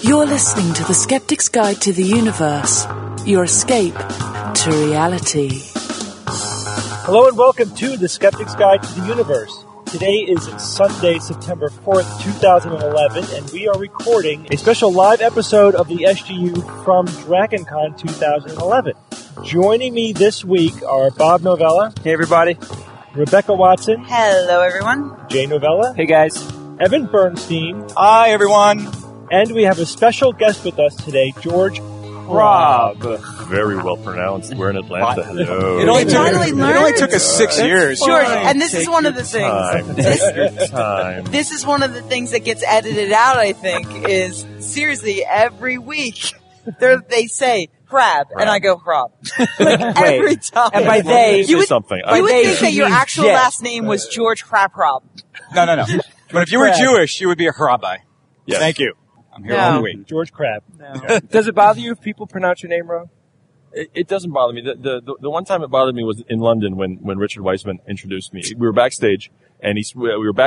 You're listening to The Skeptic's Guide to the Universe, your escape to reality. Hello and welcome to The Skeptic's Guide to the Universe. Today is Sunday, September 4th, 2011, and we are recording a special live episode of the SGU from DragonCon 2011. Joining me this week are Bob Novella. Hey, everybody. Rebecca Watson. Hello, everyone. Jay Novella. Hey, guys. Evan Bernstein. Hi, everyone. And we have a special guest with us today, George Robb. Very well pronounced. We're in Atlanta. Hello. It only took us 6 years. George, and this is one of the things. Time. This is one of the things that gets edited out, I think, is seriously, every week they say crab, and I go Rob. Every time. And by they, you would, something. You would think that your actual last name was George Crab Rob. No. But if you were Jewish, you would be a Rabbi. Yes. Thank you. I'm here all week. George Crab. No. Does it bother you if people pronounce your name wrong? It doesn't bother me. The one time it bothered me was in London when Richard Weissman introduced me. We were backstage, and he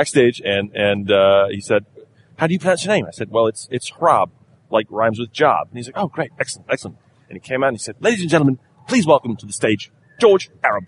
said, "How do you pronounce your name?" I said, "Well, it's Rob, like rhymes with job." And he's like, "Oh, great, excellent." And he came out and he said, "Ladies and gentlemen, please welcome to the stage George Arab."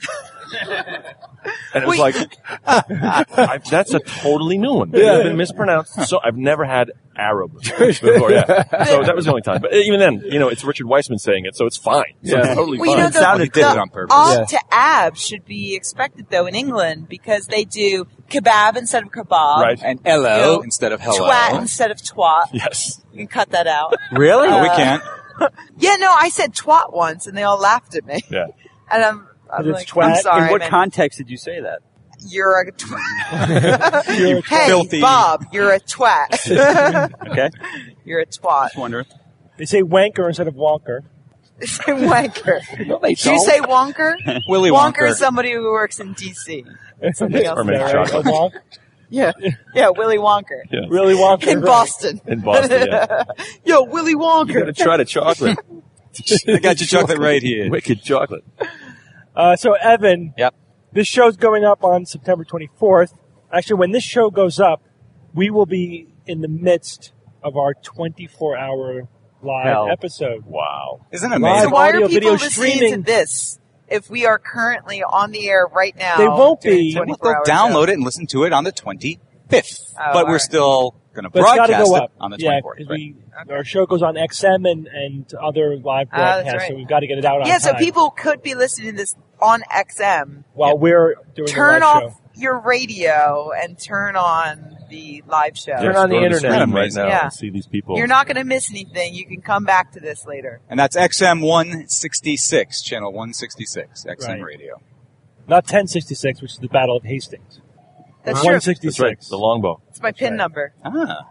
And it was like, that's a totally new one. It's been mispronounced. So I've never had Arab before. Yeah. So that was the only time. But even then, it's Richard Weissman saying it, so it's fine. So it's totally fine. it sounded did it on purpose. Odd to ab should be expected, though, in England, because they do kebab instead of kebab. Right. And hello instead of hello. Twat instead of twat. Yes. You can cut that out. Really? No, we can't. Yeah, no, I said twat once, and they all laughed at me. Yeah. And I'm It's like, twat. I'm sorry. In what man. context did you say that? You're a twat. You're a Hey, filthy. Bob, you're a twat. Okay. You're a twat. Just wondering. They say wanker instead of wonker. Say wanker. No, they Did you say wonker? Willy Wonker Wonker. is somebody who works in D.C. Something else. Or make there. chocolate. A wonk? Yeah, Willy Wonker. Yeah. Really wonker. In right. Boston. In Boston, yeah. Yo, Willy You Wonker. gotta try the chocolate. I got your chocolate right here. Wicked chocolate. So, Evan, Yep. this show's going up on September 24th. Actually, when this show goes up, we will be in the midst of our 24-hour live episode. Wow. Isn't it Live So amazing? why audio, are people video listening streaming. to this if we are currently on the air right now? They won't during be. the Well, 24-hour they'll download show? it and listen to it on the 25th. Oh, but we're alright. still going to But it's got to broadcast go it up. on the 24th. Yeah, because our show goes on XM and other live that's broadcasts, right. so we've got to get it out on Yeah, so time people could be listening to this on XM. while we're doing Turn the live off show. your radio and turn on the live show. Turn on the Go to internet. screen right now Yeah. and see these people. You're not going to miss anything. You can come back to this later. And that's XM 166, channel 166, XM Right. radio. Not 1066, which is the Battle of Hastings. That's true. 166. That's right. The longbow. It's my PIN number. Ah.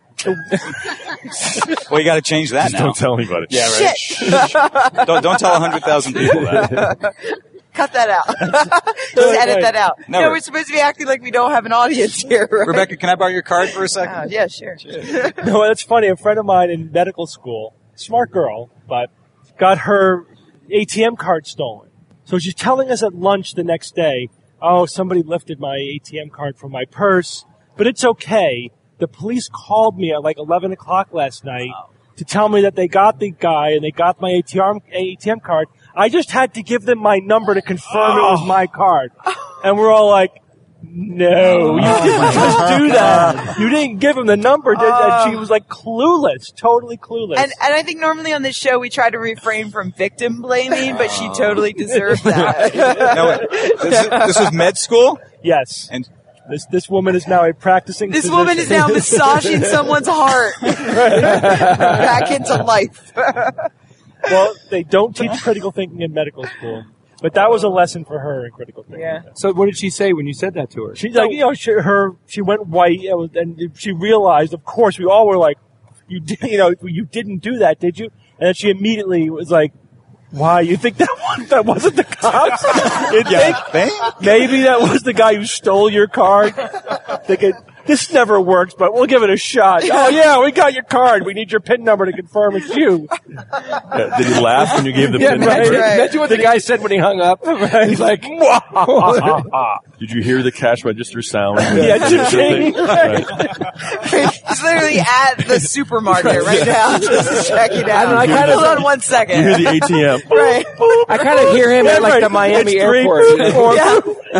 Well, you got to change that Just now. don't tell anybody. Yeah, right. Shit! Don't tell 100,000 people that. Cut that out. Just edit that out. Never. No, we're supposed to be acting like we don't have an audience here, right? Rebecca, can I borrow your card for a second? Yeah, sure. No, that's funny. A friend of mine in medical school, smart girl, but got her ATM card stolen. So she's telling us at lunch the next day, oh, somebody lifted my ATM card from my purse, but it's okay. The police called me at like 11 o'clock last night to tell me that they got the guy and they got my ATM card. I just had to give them my number to confirm it was my card. And we're all like, no, you didn't just do that. You didn't give him the number. And she was like clueless, totally clueless. And I think normally on this show we try to refrain from victim blaming, but she totally deserved that. No, this was med school? yes. And This woman is now a practicing This physician. woman is now massaging someone's heart back into life. Well, they don't teach critical thinking in medical school. But that was a lesson for her in critical thinking. Yeah. So what did she say when you said that to her? She's like, she went white, and she realized, of course, we all were like, you didn't do that, did you? And then she immediately was like, why, you think that wasn't the cops? You think maybe that was the guy who stole your card? this never works, but we'll give it a shot. Oh yeah, we got your card. We need your PIN number to confirm it's you. Did he laugh when you gave the PIN number? Imagine what the guy said when he hung up. He's like, Did you hear the cash register sound? Yeah, cha-ching. Right. He's literally at the supermarket right now, just checking out. I kinda- Hold on 1 second. You hear the ATM. Right. I kind of hear him at like the Miami It's 3, airport. 4, Yeah.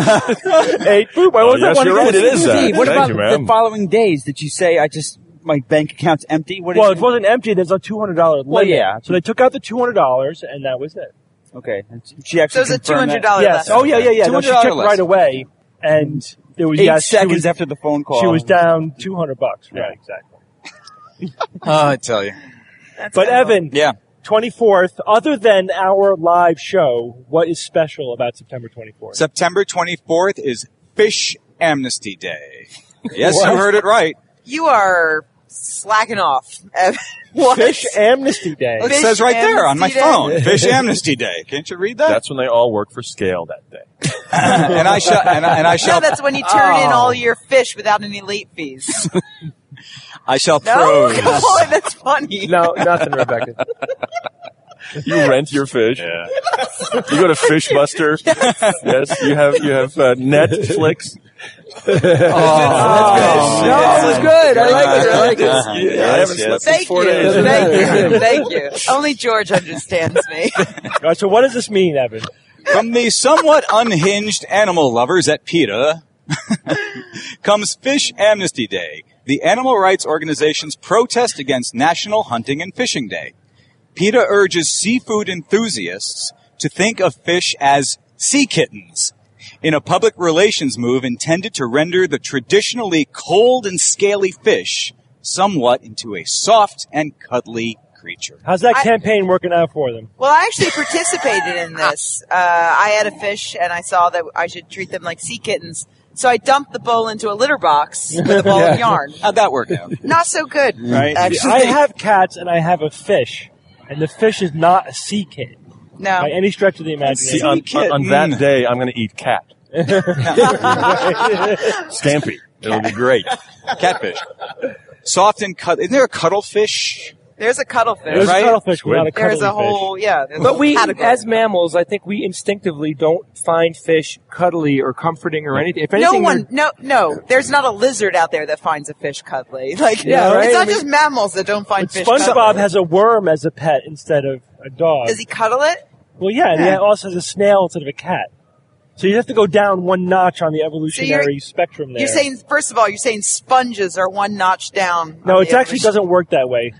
8, boop. Why was that Yes, one you're again? right. It is that. Steve, what Thank about you, the ma'am. following days? Did you say my bank account's empty? What Well, is it wasn't empty. There's a $200 limit. Well, yeah. So they took out the $200, and that was it. Okay. And she actually So it's a confirmed that. $200 Yes. less. Oh, yeah. No, she $200 checked less. right away, and there was 8 yes, she seconds was, after the phone call. she was down $200. Right, exactly. I tell you. That's But kind of- Evan, Yeah. 24th, other than our live show, what is special about September 24th? September 24th is Fish Amnesty Day. Yes, you heard it right. You are slacking off. Evan. What? Fish Amnesty Day. It Fish says right there on my Amnesty Day? phone, Fish Amnesty Day. Can't you read that? That's when they all work for Scale that day. and I shall. And I shall. No, that's when you turn in all your fish without any late fees. I shall No, prose. come on, that's funny. No, nothing, Rebecca. You rent your fish. Yeah. You go to Fishbuster. Yes. You have Netflix. No, it was good. I like it. I haven't slept in Thank 4 you, days. thank you. Only George understands me. All right, so what does this mean, Evan? From the somewhat unhinged animal lovers at PETA comes Fish Amnesty Day, the animal rights organization's protest against National Hunting and Fishing Day. PETA urges seafood enthusiasts to think of fish as sea kittens, in a public relations move intended to render the traditionally cold and scaly fish somewhat into a soft and cuddly creature. How's that campaign working out for them? Well, I actually participated in this. I had a fish, and I saw that I should treat them like sea kittens. So I dumped the bowl into a litter box with a ball of yarn. How'd that work out? Not so good, Right. actually. I have cats and I have a fish, and the fish is not a sea kitten no. by any stretch of the See, imagination. on that day, I'm going to eat cat. Scampi. It'll be great. Catfish. Soft and isn't there a cuttlefish? There's a cuttlefish. There's Right? a cuttlefish without a There's cuddly a whole, yeah. There's a But whole we, category. as mammals, I think we instinctively don't find fish cuddly or comforting or anything. If no anything, one, no. There's not a lizard out there that finds a fish cuddly. Like, Yeah, right? it's not I mean- just mammals that don't find fish SpongeBob cuddly. has a worm as a pet instead of a dog. Does he cuddle it? Well, yeah, and he Yeah. also has a snail instead of a cat. So you have to go down one notch on the evolutionary spectrum there. You're saying, first of all, you're saying sponges are one notch down. No, on it the actually evolution- doesn't work that way.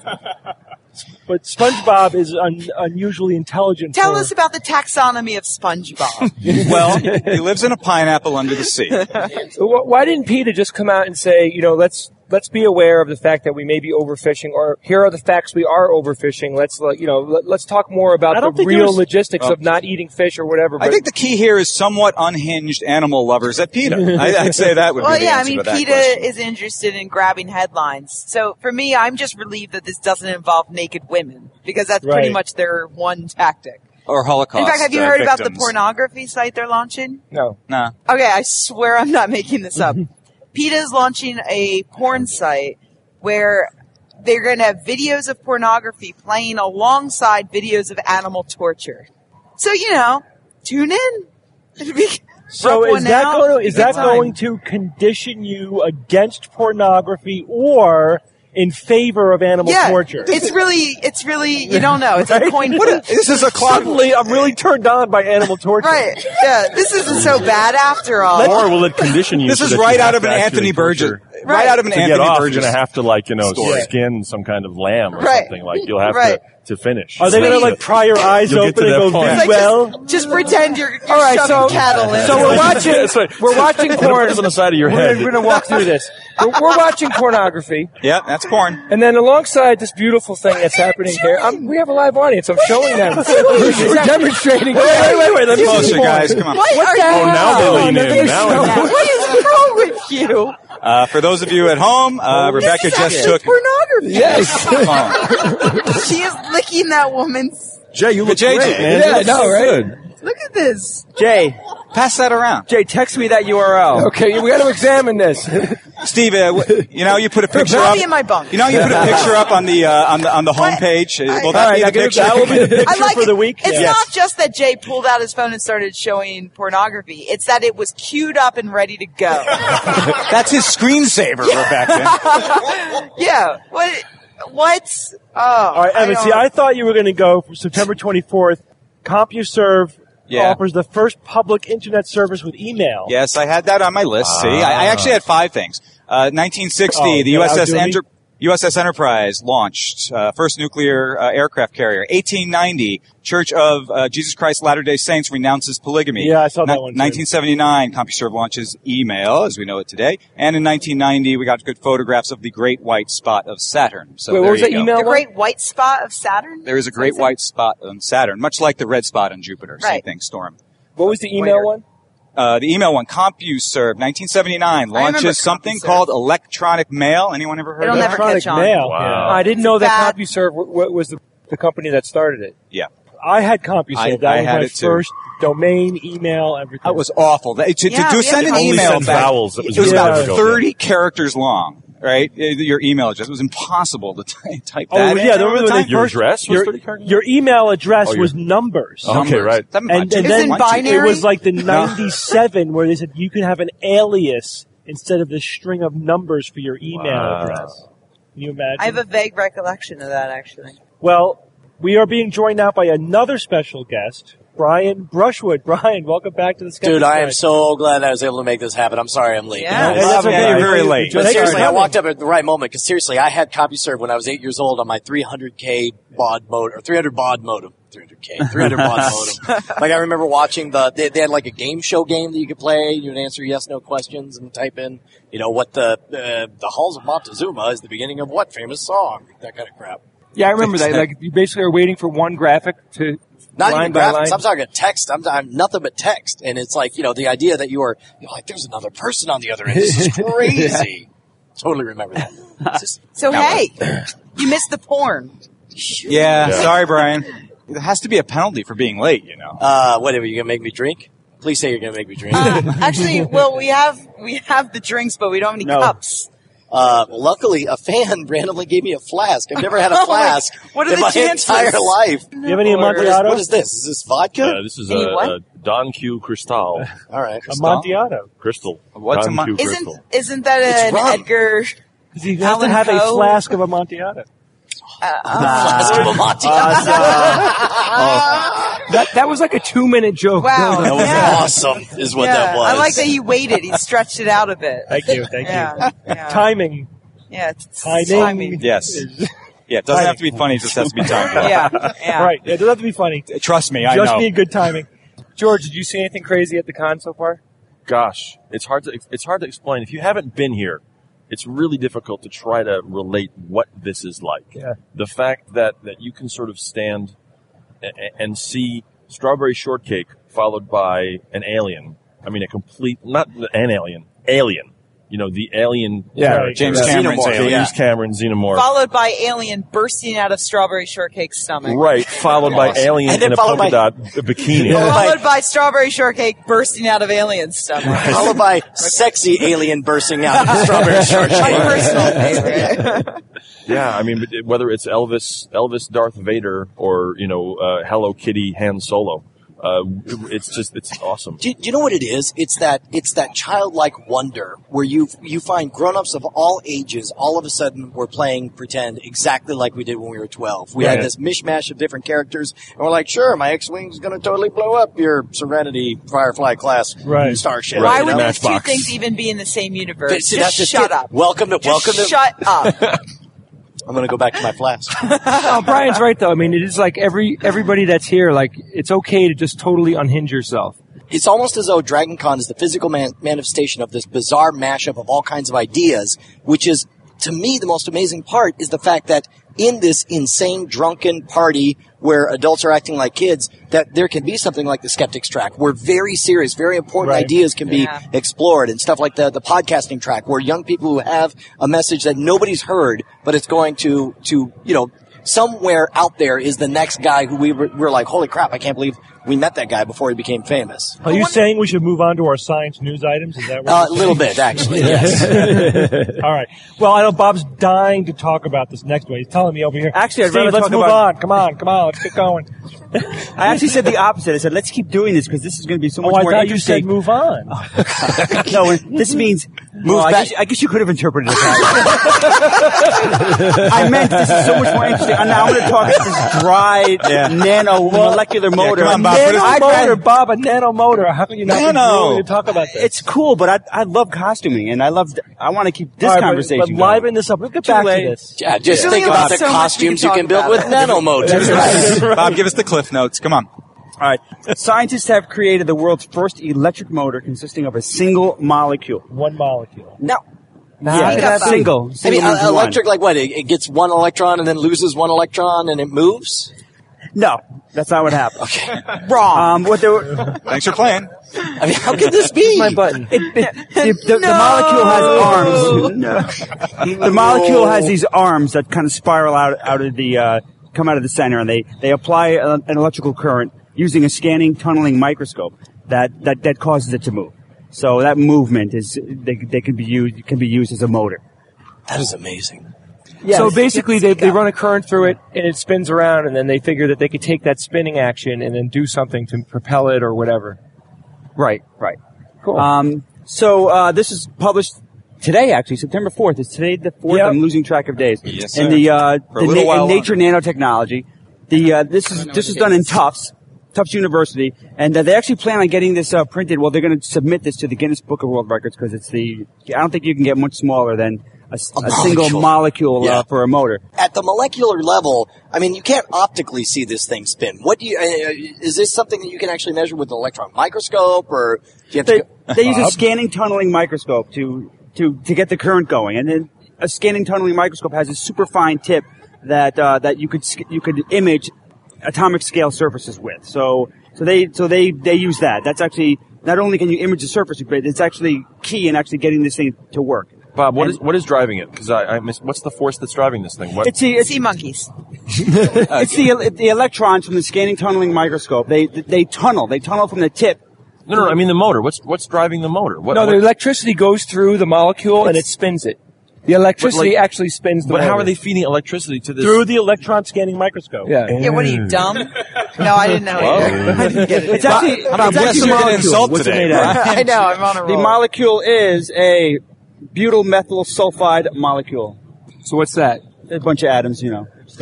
But SpongeBob is unusually intelligent. Tell for- us about the taxonomy of SpongeBob. Well, he lives in a pineapple under the sea. why didn't PETA just come out and say, let's be aware of the fact that we may be overfishing, or here are the facts we are overfishing. Let's talk more I about don't the think there real was- logistics of not eating fish or whatever. I But think the key here is somewhat unhinged animal lovers at PETA. I'd say that would Well, be the yeah, I answer mean, to that PETA question. is interested in grabbing headlines. So for me, I'm just relieved that this doesn't involve naked women, because that's pretty Right. much their one tactic. Or Holocaust. In fact, have you heard about the victims. pornography site they're launching? no. Nah. Okay, I swear I'm not making this up. PETA is launching a porn site where they're going to have videos of pornography playing alongside videos of animal torture. So, tune in. It'll be So rub is one that out. going to Good time. going to condition you against pornography or in favor of animal torture? It's really, you don't know. It's a coin flip. This is a clock. Suddenly, I'm really turned on by animal torture. Right. Yeah. This isn't so bad after all. Or will it condition you? This so is that you right have out of to an actually Anthony Burgess. torture? Right out of an To get Anthony off, Burgess. you're going to have to story. skin some kind of lamb or Right. something. Like you'll have Right. to finish. Are they going to Sweet. pry your eyes You'll get open to and that go, point. It's like, well? just pretend you're All right, shoving cattle in. So we're watching. That's right. We're watching Put porn. it on the side of your We're head. going to walk through this. We're watching pornography, Yeah, that's porn. and then alongside this beautiful thing that's happening here, we have a live audience. I'm showing them. We're demonstrating. Wait. Let me see Closer, the porn. guys. Come on. What are you Oh, now they lean in. Now What is wrong with you? For those of you at home, Rebecca This is just actually took. pornography. Yes. Oh. She is licking that woman's. Jay, you look JJ. great, man. Yeah, You look I know, so right? good. Look at this. Jay, Pass that around. Jay, text me that URL. Okay, we got to examine this. Steve, you put a picture I'll up. be in my bunk. You put a picture up on the homepage. Will that be the picture? That will be the picture I like for the week. It's Yes. not just that Jay pulled out his phone and started showing pornography. It's that it was queued up and ready to go. That's his screensaver, Rebecca. Yeah. What? Oh. All right, Evan, I thought you were going to go for September 24th. CompuServe offers the first public internet service with email. Yes, I had that on my list. See, I actually had 5 things. 1960, the USS Enterprise launched, first nuclear aircraft carrier. 1890, Church of Jesus Christ Latter-day Saints renounces polygamy. Yeah, I saw that one too. 1979, CompuServe launches email, as we know it today. And in 1990, we got good photographs of the Great White Spot of Saturn. So Wait, what there was you that go. email The one? great white spot of Saturn? There is a great white spot on Saturn, much like the red spot on Jupiter. Same Right. thing, storm. What was the email Weird. one? The email one, CompuServe, 1979, remember launches something CompuServe. call electronic mail. Anyone ever heard It'll of never that? Electronic catch on. mail. Wow. I didn't know that Bad. CompuServe was the company that started it. Yeah. I had CompuServe. That I was had my it too. first domain, email, everything. That was awful. To Yeah, we send had an to email send back, vowels. It was it was really about difficult, 30 characters long, right? Your email address. It was impossible to type Oh, that yeah, in. there was all the a time. Your address was your, 30 characters? your email address Oh, your- was numbers. Okay, right. Seven, And two, then one, binary? it was like the 97 where they said you can have an alias instead of the string of numbers for your email Wow. address. Can you imagine? I have a vague recollection of that, actually. Well, we are being joined now by another special guest, Brian Brushwood. Brian, welcome back to the Skeptics Dude, I am Guide. so glad I was able to make this happen. I'm sorry I'm late. Yeah. Hey, that's okay. You're very late. But Thanks for seriously, I coming. walked up at the right moment because seriously, I had CompuServe when I was 8 years old on my 300K baud modem, or 300 baud modem. 300 baud modem. Like I remember watching they had like a game show game that you could play. You would answer yes/no questions and type in, what the halls of Montezuma is the beginning of what famous song, that kind of crap. Yeah, I remember that. Like, you basically are waiting for one graphic to Not line even by graphics. line. I'm talking text. I'm nothing but text, and it's like the idea that you're like, there's another person on the other end. This is crazy. Totally remember that. It's just- So, hey, you missed the porn. Yeah, sorry, Brian. There has to be a penalty for being late, whatever. You gonna make me drink? Please say you're gonna make me drink. Actually, well, we have the drinks, but we don't have any No. cups. Luckily, a fan randomly gave me a flask. I've never had a flask What are in the my chances? entire life. Do you have any What is Amontillado? this? Is this vodka? This is Any a what? Don Q Cristal. All right. Amontillado. Crystal. What's Don Q Isn't Crystal. isn't that It's an rum. Edgar? Because he has to Alan have a Poe? flask of Amontillado. Flask of Amontillado. That was like a 2-minute joke. Wow, That was yeah. awesome, is what Yeah, that was. I like that he waited. He stretched it out a bit. Thank you, thank Yeah, you. yeah. Timing. Yeah, it's Timing. Yes. Yeah, it doesn't have to be funny. It just has to be timed. Yeah, yeah. Right. It doesn't have to be funny. Trust me, I Just know. need good timing. George, did you see anything crazy at the con so far? Gosh, it's hard to explain. If you haven't been here, it's really difficult to try to relate what this is like. Yeah. The fact that you can sort of stand and see strawberry shortcake followed by an alien. I mean, not an alien, alien. The alien. Yeah, character. James Cameron's Xenomorph, alien. James Cameron, Xenomorph. Followed by alien bursting out of Strawberry Shortcake's stomach. Right, followed by alien And then in a followed polka by- dot bikini. Followed by Strawberry Shortcake bursting out of alien's stomach. Followed by sexy alien bursting out of strawberry My shortcake. personal favorite. Yeah, I mean, but whether it's Elvis Darth Vader, or Hello Kitty Han Solo, it's awesome. Do you know what it is? It's that childlike wonder where you find grown-ups of all ages all of a sudden we're playing pretend exactly like we did when we were 12. We had Right. this mishmash of different characters, and we're like, sure, my X-Wing's going to totally blow up your Serenity Firefly class Right. starship. Why you would know? those two Matchbox. things even be in the same universe? But see, that's Just just shut it. up. Welcome to Shut up. I'm going to go back to my flask. Oh, Brian's right though. I mean, it is like everybody that's here. Like, it's okay to just totally unhinge yourself. It's almost as though Dragon Con is the physical manifestation of this bizarre mashup of all kinds of ideas, which is, to me, the most amazing part is the fact that in this insane drunken party where adults are acting like kids, that there can be something like the Skeptics track where very serious, very important Right. ideas can be Yeah. explored, and stuff like the podcasting track where young people who have a message that nobody's heard, but it's going to somewhere out there is the next guy who we're like, holy crap, I can't believe we met that guy before he became famous. Are you saying we should move on to our science news items? Is that what A little bit, actually, yes. All right. Well, I know Bob's dying to talk about this next one. He's telling me over here. Actually, I'd Steve, rather let's talk move about- on. Come on. Let's get going. I actually said the opposite. I said, let's keep doing this because this is going to be so much I more thought you said interesting. move on. No, this means well, I guess you could have interpreted it that way. I meant this is so much more interesting. And now I'm going to talk about this dry nanomolecular motor. come on, Bob, put it- Bob, a nanomotor. How can you not be willing to talk about this? It's cool, but I love costuming, and I want to keep this All right, conversation but going. liven this up. We'll get back to this. Yeah, just There's think only about the so much we costumes can you talk can build about with nanomotors. Bob, give us the cliff notes. Come on. All right. Scientists have created the world's first electric motor consisting of a single molecule. One molecule. Now, How could that be? single. I mean, means one. electric, like what? It gets one electron and then loses one electron and it moves? No, that's not what happened. Okay. Wrong. What they were, Thanks for playing. I mean, how could this be? My button. the molecule has arms. The molecule has these arms that kind of spiral out of the come out of the center, and they apply an electrical current using a scanning tunneling microscope that causes it to move. So that movement is they can be used as a motor. That is amazing. Yes. So basically, they run a current through it, and it spins around, and then they figure that they could take that spinning action and then do something to propel it or whatever. Right. Cool. So this is published today, actually, September 4th. Is today the 4th? Yep. I'm losing track of days. Yes, And sir. For a little while in Nature Nanotechnology. This is done in Tufts University, and they actually plan on getting this printed. Well, they're going to submit this to the Guinness Book of World Records because I don't think you can get much smaller than a single molecule Yeah. for a motor. At the molecular level, I mean, you can't optically see this thing spin. What do you? Is this something that you can actually measure with an electron microscope, or do you have to? They use a scanning tunneling microscope to get the current going, and then a scanning tunneling microscope has a super fine tip that you could image atomic scale surfaces with. So they use that. That's actually not only can you image the surface, but it's actually key in actually getting this thing to work. Bob, what is driving it? Because I missed. What's the force that's driving this thing? What? It's the Sea monkeys. it's the electrons from the scanning tunneling microscope. They tunnel from the tip. No. I mean the motor. What's driving the motor? No, the electricity goes through the molecule and it spins it. The electricity actually spins the But motor. how are they feeding electricity to this? Through the electron scanning microscope. Yeah. Yeah, what are you, dumb? No, I didn't know either. I didn't get it. It's actually Bob, it's actually you're a gonna molecule. insult What's it today, made out of? I know, I'm on a roll. The molecule is a butyl methyl sulfide molecule. So what's that? A bunch of atoms, you know.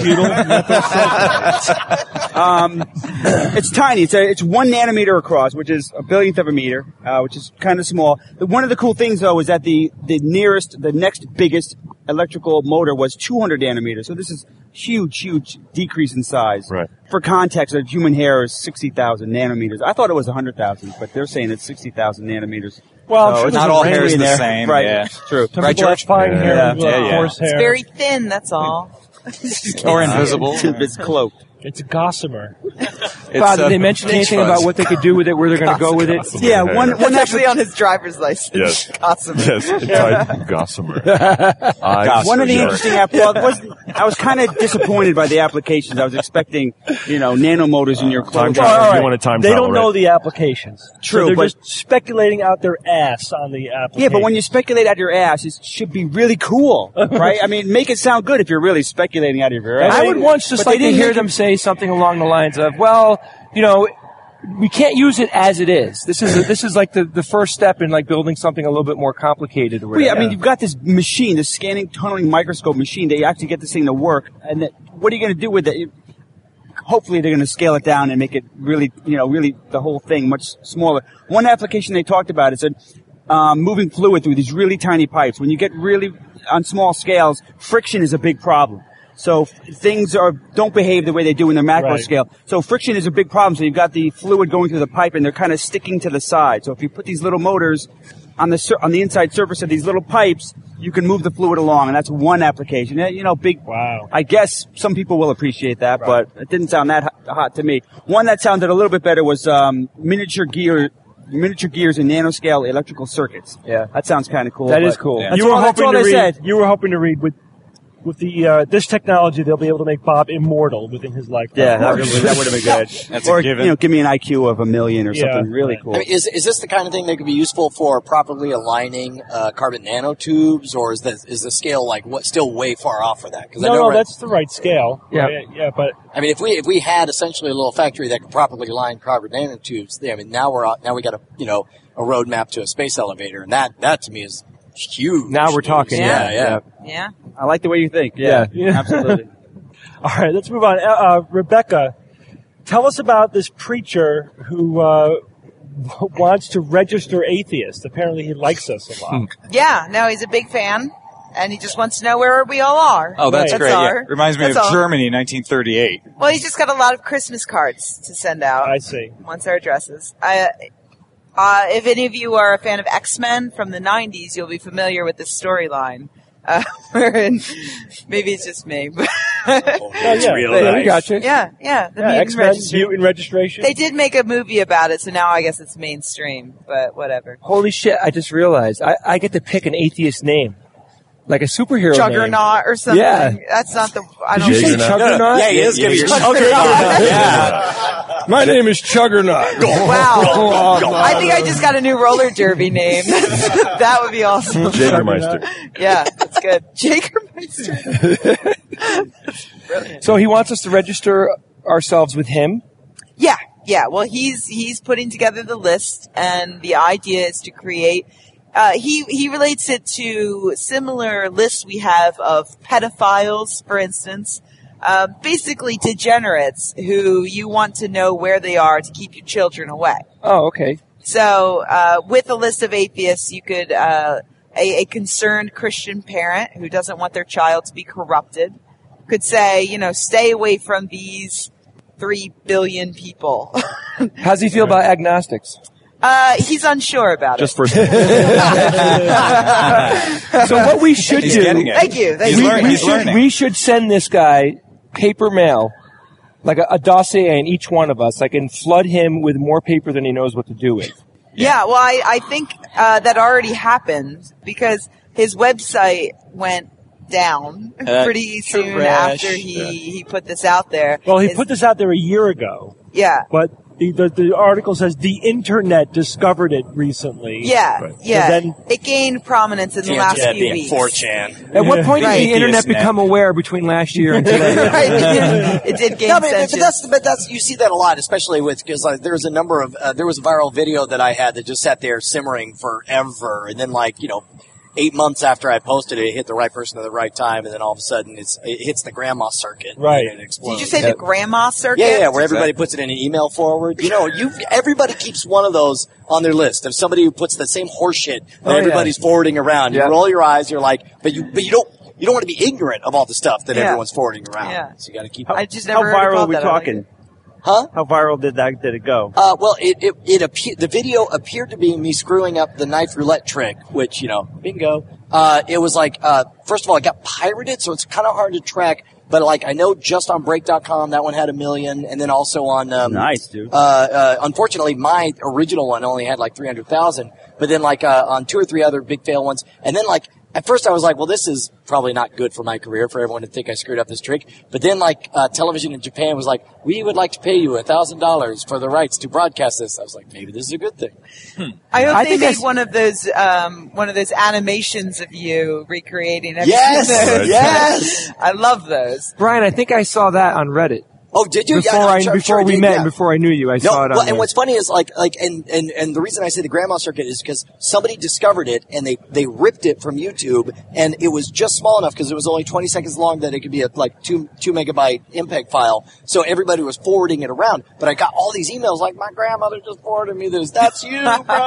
It's tiny. It's 1 nanometer across, which is a billionth of a meter, which is kind of small. One of the cool things, though, is that the next biggest electrical motor was 200 nanometers. So this is huge decrease in size. Right. For context, a human hair is 60,000 nanometers. I thought it was 100,000, but they're saying it's 60,000 nanometers. Well, I'm So sure it's there's Not a all range hair is in the there. same. Right. Yeah. True. Some Right, people have George? fine hair, Yeah. and Yeah. coarse hair. It's very thin, that's all. Or invisible. It's cloaked. It's a gossamer. Bob, did they mention anything about what they could do with it, where they're going to go with it? Yeah, one That's actually on his driver's license. Yes. Gossamer. Yes, type Gossamer. One of the interesting I was kind of disappointed by the applications. I was expecting, nanomotors in your Time clothes. travel. You want a time They travel, don't know right? the applications. True, So they're but- just speculating out their ass on the application. Yeah, but when you speculate out of your ass, it should be really cool, right? I mean, make it sound good if you're really speculating out of your ass. I would once just But like they to didn't hear make them it- say something along the lines of, well, we can't use it as it is. This is like the first step in like building something a little bit more complicated or Well, yeah, whatever. I mean, you've got this machine, this scanning tunneling microscope machine. They actually get this thing to work. And what are you going to do with it? Hopefully they're going to scale it down and make it really, really the whole thing much smaller. One application they talked about is moving fluid through these really tiny pipes. When you get really on small scales, friction is a big problem. So things don't behave the way they do in the macro Right. scale. So friction is a big problem. So you've got the fluid going through the pipe and they're kind of sticking to the side. So if you put these little motors on the inside surface of these little pipes, you can move the fluid along, and that's one application. Big. Wow. I guess some people will appreciate that, but it didn't sound that hot to me. One that sounded a little bit better was miniature gears and nanoscale electrical circuits. Yeah. That sounds kind of cool. That but is cool. That's You were all, that's hoping all to they read. said. You were hoping to read with with the this technology, they'll be able to make Bob immortal within his lifetime. Yeah, that would have been good. That's Or a given. give me an IQ of 1 million or something really cool. I mean, is this the kind of thing that could be useful for properly aligning carbon nanotubes, or is the scale like still way far off for that? No, that's the right scale. Yeah. Right? Yeah, but I mean, if we had essentially a little factory that could properly align carbon nanotubes, I mean, now we got a roadmap to a space elevator, and that to me is huge. Now we're talking. Yeah. Yeah. I like the way you think. Yeah. Absolutely. all right, let's move on. Rebecca, tell us about this preacher who wants to register atheist. Apparently, he likes us a lot. Yeah, no, he's a big fan, and he just wants to know where we all are. Oh, that's Right. great. That's Yeah. all. Reminds me of That's all. Germany in 1938. Well, he's just got a lot of Christmas cards to send out. I see. Wants our addresses. If any of you are a fan of X-Men from the 90s, you'll be familiar with this storyline. Wherein, maybe it's just me. But Yeah, We got you. the mutant X-Men registry. mutant registration. They did make a movie about it, so now I guess it's mainstream, but whatever. Holy shit! I just realized I get to pick an atheist name, like a superhero name. Juggernaut or something. Yeah. That's not the... I don't Did you say think... Juggernaut? Yeah, he is giving you My name is Juggernaut. Wow. I think I just got a new roller derby name. That would be awesome. Jägermeister. Yeah, that's good. Jägermeister. So he wants us to register ourselves with him. Yeah. Well, he's putting together the list, and the idea is to create. He relates it to similar lists we have of pedophiles, for instance. Basically degenerates who you want to know where they are to keep your children away. Oh, okay. So, with a list of atheists, you could, a concerned Christian parent who doesn't want their child to be corrupted could say, stay away from these 3 billion people. How's he feel about agnostics? He's unsure about Just it. for So what we should He's do? getting it. Thank you. He's learning. He's learning. We should send this guy paper mail, like a dossier in each one of us, and flood him with more paper than he knows what to do with. Yeah, well, I think that already happened because his website went down pretty soon trash. after he put this out there. Well, he put this out there a year ago, Yeah. but the article says the internet discovered it recently. Yeah, Right. yeah. So then- It gained prominence in the last few being weeks. 4chan. At what point Right. did the internet Atheist net. become aware between last year and today? Right. It did gain No, but sentience. that's you see that a lot, especially with because there's a number of there was a viral video that I had that just sat there simmering forever, and then 8 months after I posted it, it hit the right person at the right time, and then all of a sudden it hits the grandma circuit, Right. And it explodes. Did you say the grandma circuit? Yeah, where everybody puts it in an email forward. Everybody keeps one of those on their list of somebody who puts the same horse shit that everybody's forwarding around. You Yeah. roll your eyes, you're like, but you don't want to be ignorant of all the stuff that Yeah. everyone's forwarding around. Yeah. So you got to keep. I just How never heard it viral are called we that. I like talking? it. Huh? How viral did it go? Well, the video appeared to be me screwing up the knife roulette trick, which, bingo. It was first of all, it got pirated, so it's kind of hard to track. But I know just on break.com, that one had 1 million. And then also on, Nice, dude. unfortunately, my original one only had 300,000. But then on 2 or 3 other big fail ones. And then at first I was like, well, this is probably not good for my career for everyone to think I screwed up this trick. But then television in Japan was like, we would like to pay you $1,000 for the rights to broadcast this. I was like, maybe this is a good thing. I hope I they think made that's- one of those animations of you recreating every Yes! episode. Yes! I love those. Brian, I think I saw that on Reddit. Oh, did you? Before I'm sure before I we did, met, yeah. and before I knew you, I saw it on well, and there. what's funny is and the reason I say the grandma circuit is because somebody discovered it and they ripped it from YouTube, and it was just small enough because it was only 20 seconds long that it could be a 2 megabyte MPEG file. So everybody was forwarding it around. But I got all these emails like, my grandmother just forwarded me this. That's you, bro. And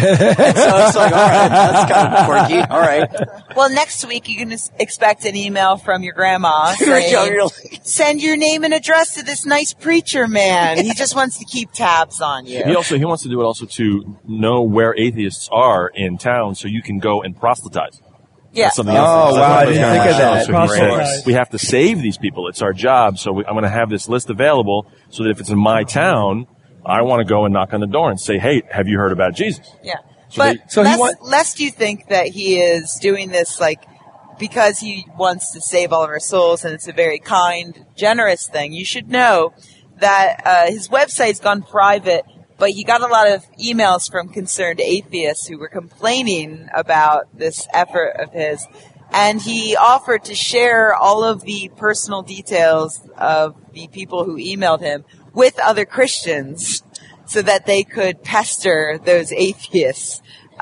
so it's like, all right, that's kind of quirky. All right. Well, next week you can expect an email from your grandma saying, send your name and address to this nice preacher man. He just wants to keep tabs on you. He wants to do it also to know where atheists are in town, so you can go and proselytize. Yeah. That's something Oh, else. wow, I That's didn't kind think of that. So he said, Proselytize. we have to save these people. It's our job. So I'm going to have this list available so that if it's in my town, I want to go and knock on the door and say, hey, have you heard about Jesus? Yeah. So But they- he lest you think that he is doing this because he wants to save all of our souls, and it's a very kind, generous thing. You should know that his website's gone private, but he got a lot of emails from concerned atheists who were complaining about this effort of his. And he offered to share all of the personal details of the people who emailed him with other Christians so that they could pester those atheists.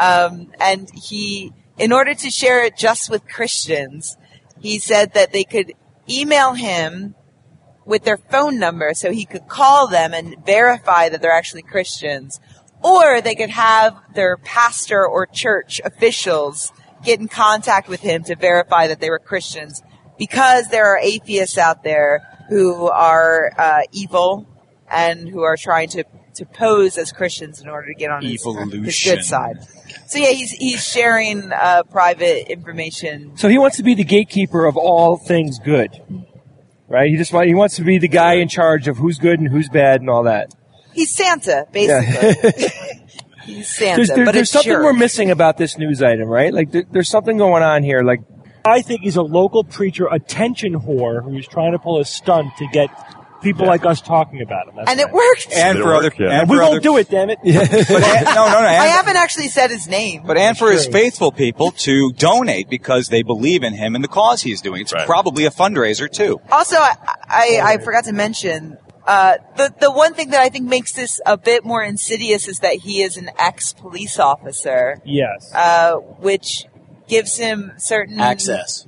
And he, in order to share it just with Christians, he said that they could email him with their phone number so he could call them and verify that they're actually Christians. Or they could have their pastor or church officials get in contact with him to verify that they were Christians, because there are atheists out there who are evil and who are trying to pose as Christians in order to get on his good side. So yeah, he's sharing private information. So he wants to be the gatekeeper of all things good, right? He wants to be the guy in charge of who's good and who's bad and all that. He's Santa, basically. Yeah. He's Santa, but there's something we're missing about this news item, right? Like there's something going on here. Like, I think he's a local preacher, attention whore, who's trying to pull a stunt to get people like us talking about him. And it worked. And for other, and we for won't other, do it, damn it. no. I haven't actually said his name. But and for his faithful people to donate because they believe in him and the cause he's doing. It's probably a fundraiser too. Also, I forgot to mention, the one thing that I think makes this a bit more insidious is that he is an ex-police officer. Yes. Which gives him certain access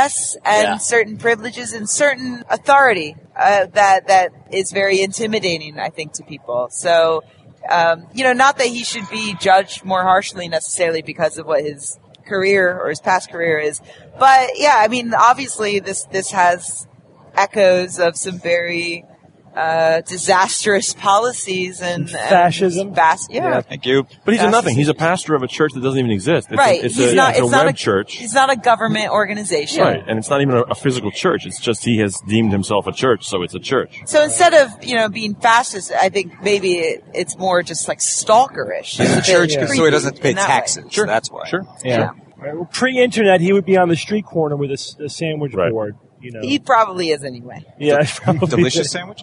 and certain privileges and certain authority that is very intimidating, I think, to people. So, not that he should be judged more harshly necessarily because of what his career or his past career is, but yeah, I mean, obviously this has echoes of some very disastrous policies and fascism. Thank you. But he's a nothing. He's a pastor of a church that doesn't even exist. It's a web church. He's not a government organization. Right, and it's not even a physical church. It's just he has deemed himself a church, so it's a church. So instead of, being fascist, I think maybe it's more just like stalkerish. He's a church so he doesn't have to pay taxes. Sure. That's why. Sure. Yeah. Right, well, pre-internet, he would be on the street corner with a sandwich board. He probably is anyway. Yeah, probably delicious sandwiches.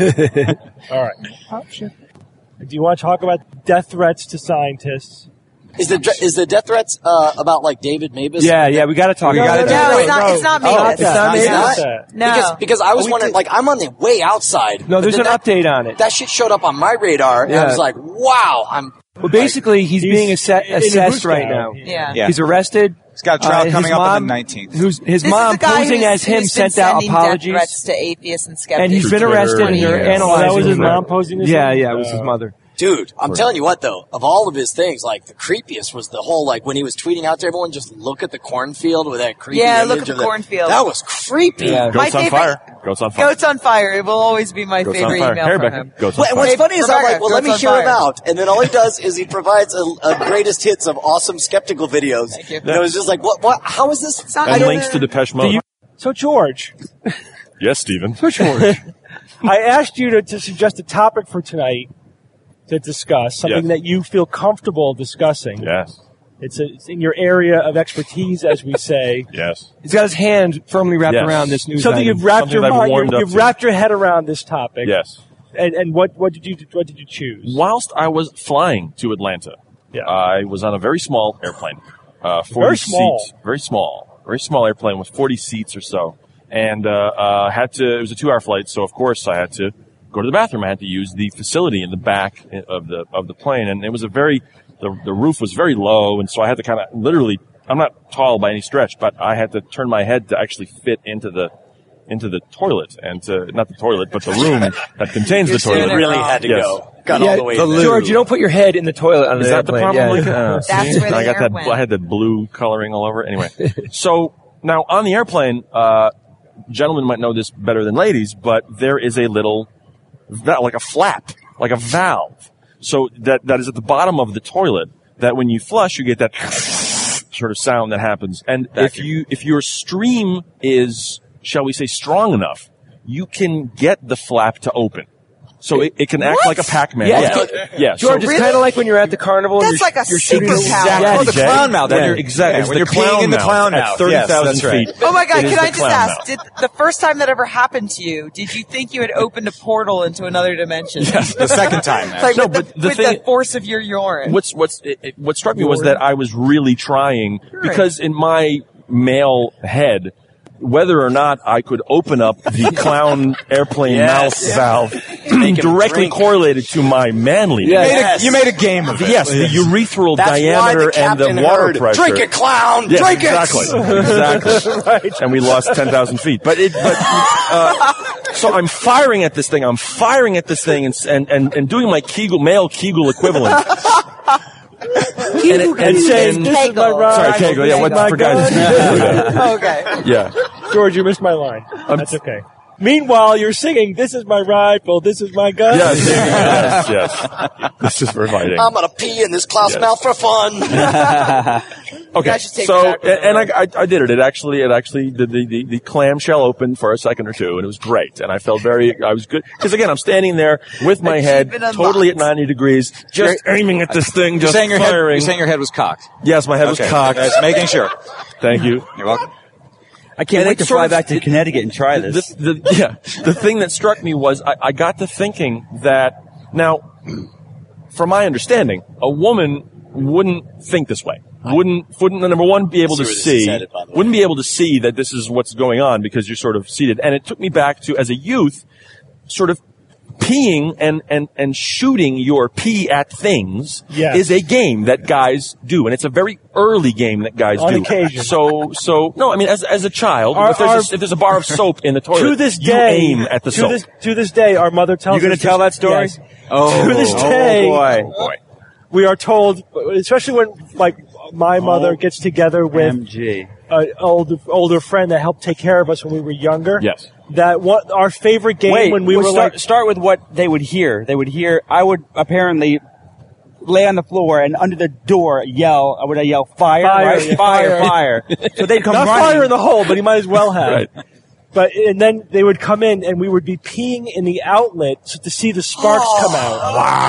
All right. Do you want to talk about death threats to scientists? Is the death threats about like David Mavis? Yeah, we got to talk about it. No, it's not Mavis. It's not Mavis. No, because I was wondering, like, I'm on the way outside. No, there's an update on it. That shit showed up on my radar, and I was like, wow, Well, basically, he's being assessed right now. Yeah. He's arrested. He's got a trial coming up on the 19th. His mom, posing as him, sent out apologies. Death threats to atheists and skeptics. And he's been arrested, and they're analyzing. That was his mom posing as him? Yeah, it was his mother. Dude, I'm telling you what, though, of all of his things, like, the creepiest was the whole, like, when he was tweeting out to everyone, just look at the cornfield with that creepy image look at the cornfield. That was creepy. Yeah. Goats on fire. Goats on fire. Goats on fire. It will always be my favorite email Hey, from Rebecca. him. Goats on fire. What's funny is I'm like, well, let me Goats hear on him fire. out. And then all he does is he provides a greatest hits of awesome skeptical videos. Thank you. And it was just like, what, how is this? And links to Depeche Mode. So, George. Yes, Stephen. George. I asked you to suggest a topic for tonight to discuss, something that you feel comfortable discussing. Yes. It's in your area of expertise, as we say. Yes. He's got his hand firmly wrapped around this news Something item. you've wrapped you've wrapped your head around this topic. Yes. And what did you choose? Whilst I was flying to Atlanta, I was on a very small airplane. 40 very small. seats. Very small airplane with 40 seats or so. And it was a 2-hour flight, so of course I had to go to the bathroom. I had to use the facility in the back of the plane, and it was the roof was very low, and so I had to kind of literally, I'm not tall by any stretch, but I had to turn my head to actually fit into the toilet, and not the toilet, but the room that contains the toilet. Really had to go. Got all the way there. George, you don't put your head in the toilet on Is the that the airplane. problem? That's where the I got air went. I had that blue coloring all over it. Anyway, so now on the airplane, gentlemen might know this better than ladies, but there is a little, like a flap, like a valve. So that is at the bottom of the toilet, that when you flush, you get that sort of sound that happens. And if your stream is, shall we say, strong enough, you can get the flap to open. So it can act like a Pac-Man. Yeah. George, it's kind of like when you're at the carnival. That's and like a you're shooting superpower. Oh, the clown mouth. Yeah, exactly. Yeah, when you're peeing in the clown mouth. at 30,000 feet. Oh my God! it is Can I the just clown ask? mouth. Did the first time that ever happened to you? Did you think you had opened a portal into another dimension? The second time. It's like No, with but the with thing- the force of your urine. What struck me was that I was really trying, because in my male head, whether or not I could open up the clown airplane mouth valve directly correlated to my manliness. You made a game of it. Yes, the urethral That's why diameter the and the captain water heard, pressure. "Drink it, clown! Yes, Drink exactly. And we lost 10,000 feet. So I'm firing at this thing. And doing my male Kegel equivalent. And saying, this is my ride. Sorry, Kegel. Yeah, what for guys? Okay. Yeah. George, you missed my line. That's okay. Meanwhile, you're singing, this is my rifle, this is my gun. Yes. This is providing. I'm gonna pee in this clown's mouth for fun." Okay, guys should take so it back. and I did it. It actually the clamshell opened for a second or two, and it was great. And I felt I was good because again, I'm standing there with my head Achievement totally at unlocked. 90 degrees, just aiming at this thing, just You're firing. saying your head was cocked. Yes, my head was cocked. Just making sure. Thank you. You're welcome. I can't And wait it to sort fly of- back to Connecticut and try this. The thing that struck me was I got to thinking that now, from my understanding, a woman wouldn't think this way. Wouldn't number one be able to See where this is see? headed, by the way. Wouldn't be able to see that this is what's going on because you're sort of seated. And it took me back to as a youth, sort of peeing and shooting your pee at things Yes. is a game that guys do, and it's a very early game that guys On do. occasion. So no, I mean as a child, if there's a bar of soap in the toilet, To this you day, aim at the soap. To this day, our mother tells us. You gonna tell that story? Yes. To this day, boy. we are told, especially when like my mother gets together with MG. an older friend that helped take care of us when we were younger. Yes. That what our favorite game Wait, when we we'll were start with what they would hear. They would hear, I would apparently lay on the floor and under the door yell, would I yell fire? Fire, Right? yeah, Fire, fire. fire. So they'd come not running. fire in the hole, but he might as well have. Right. But and then they would come in and we would be peeing in the outlet to see the sparks come out.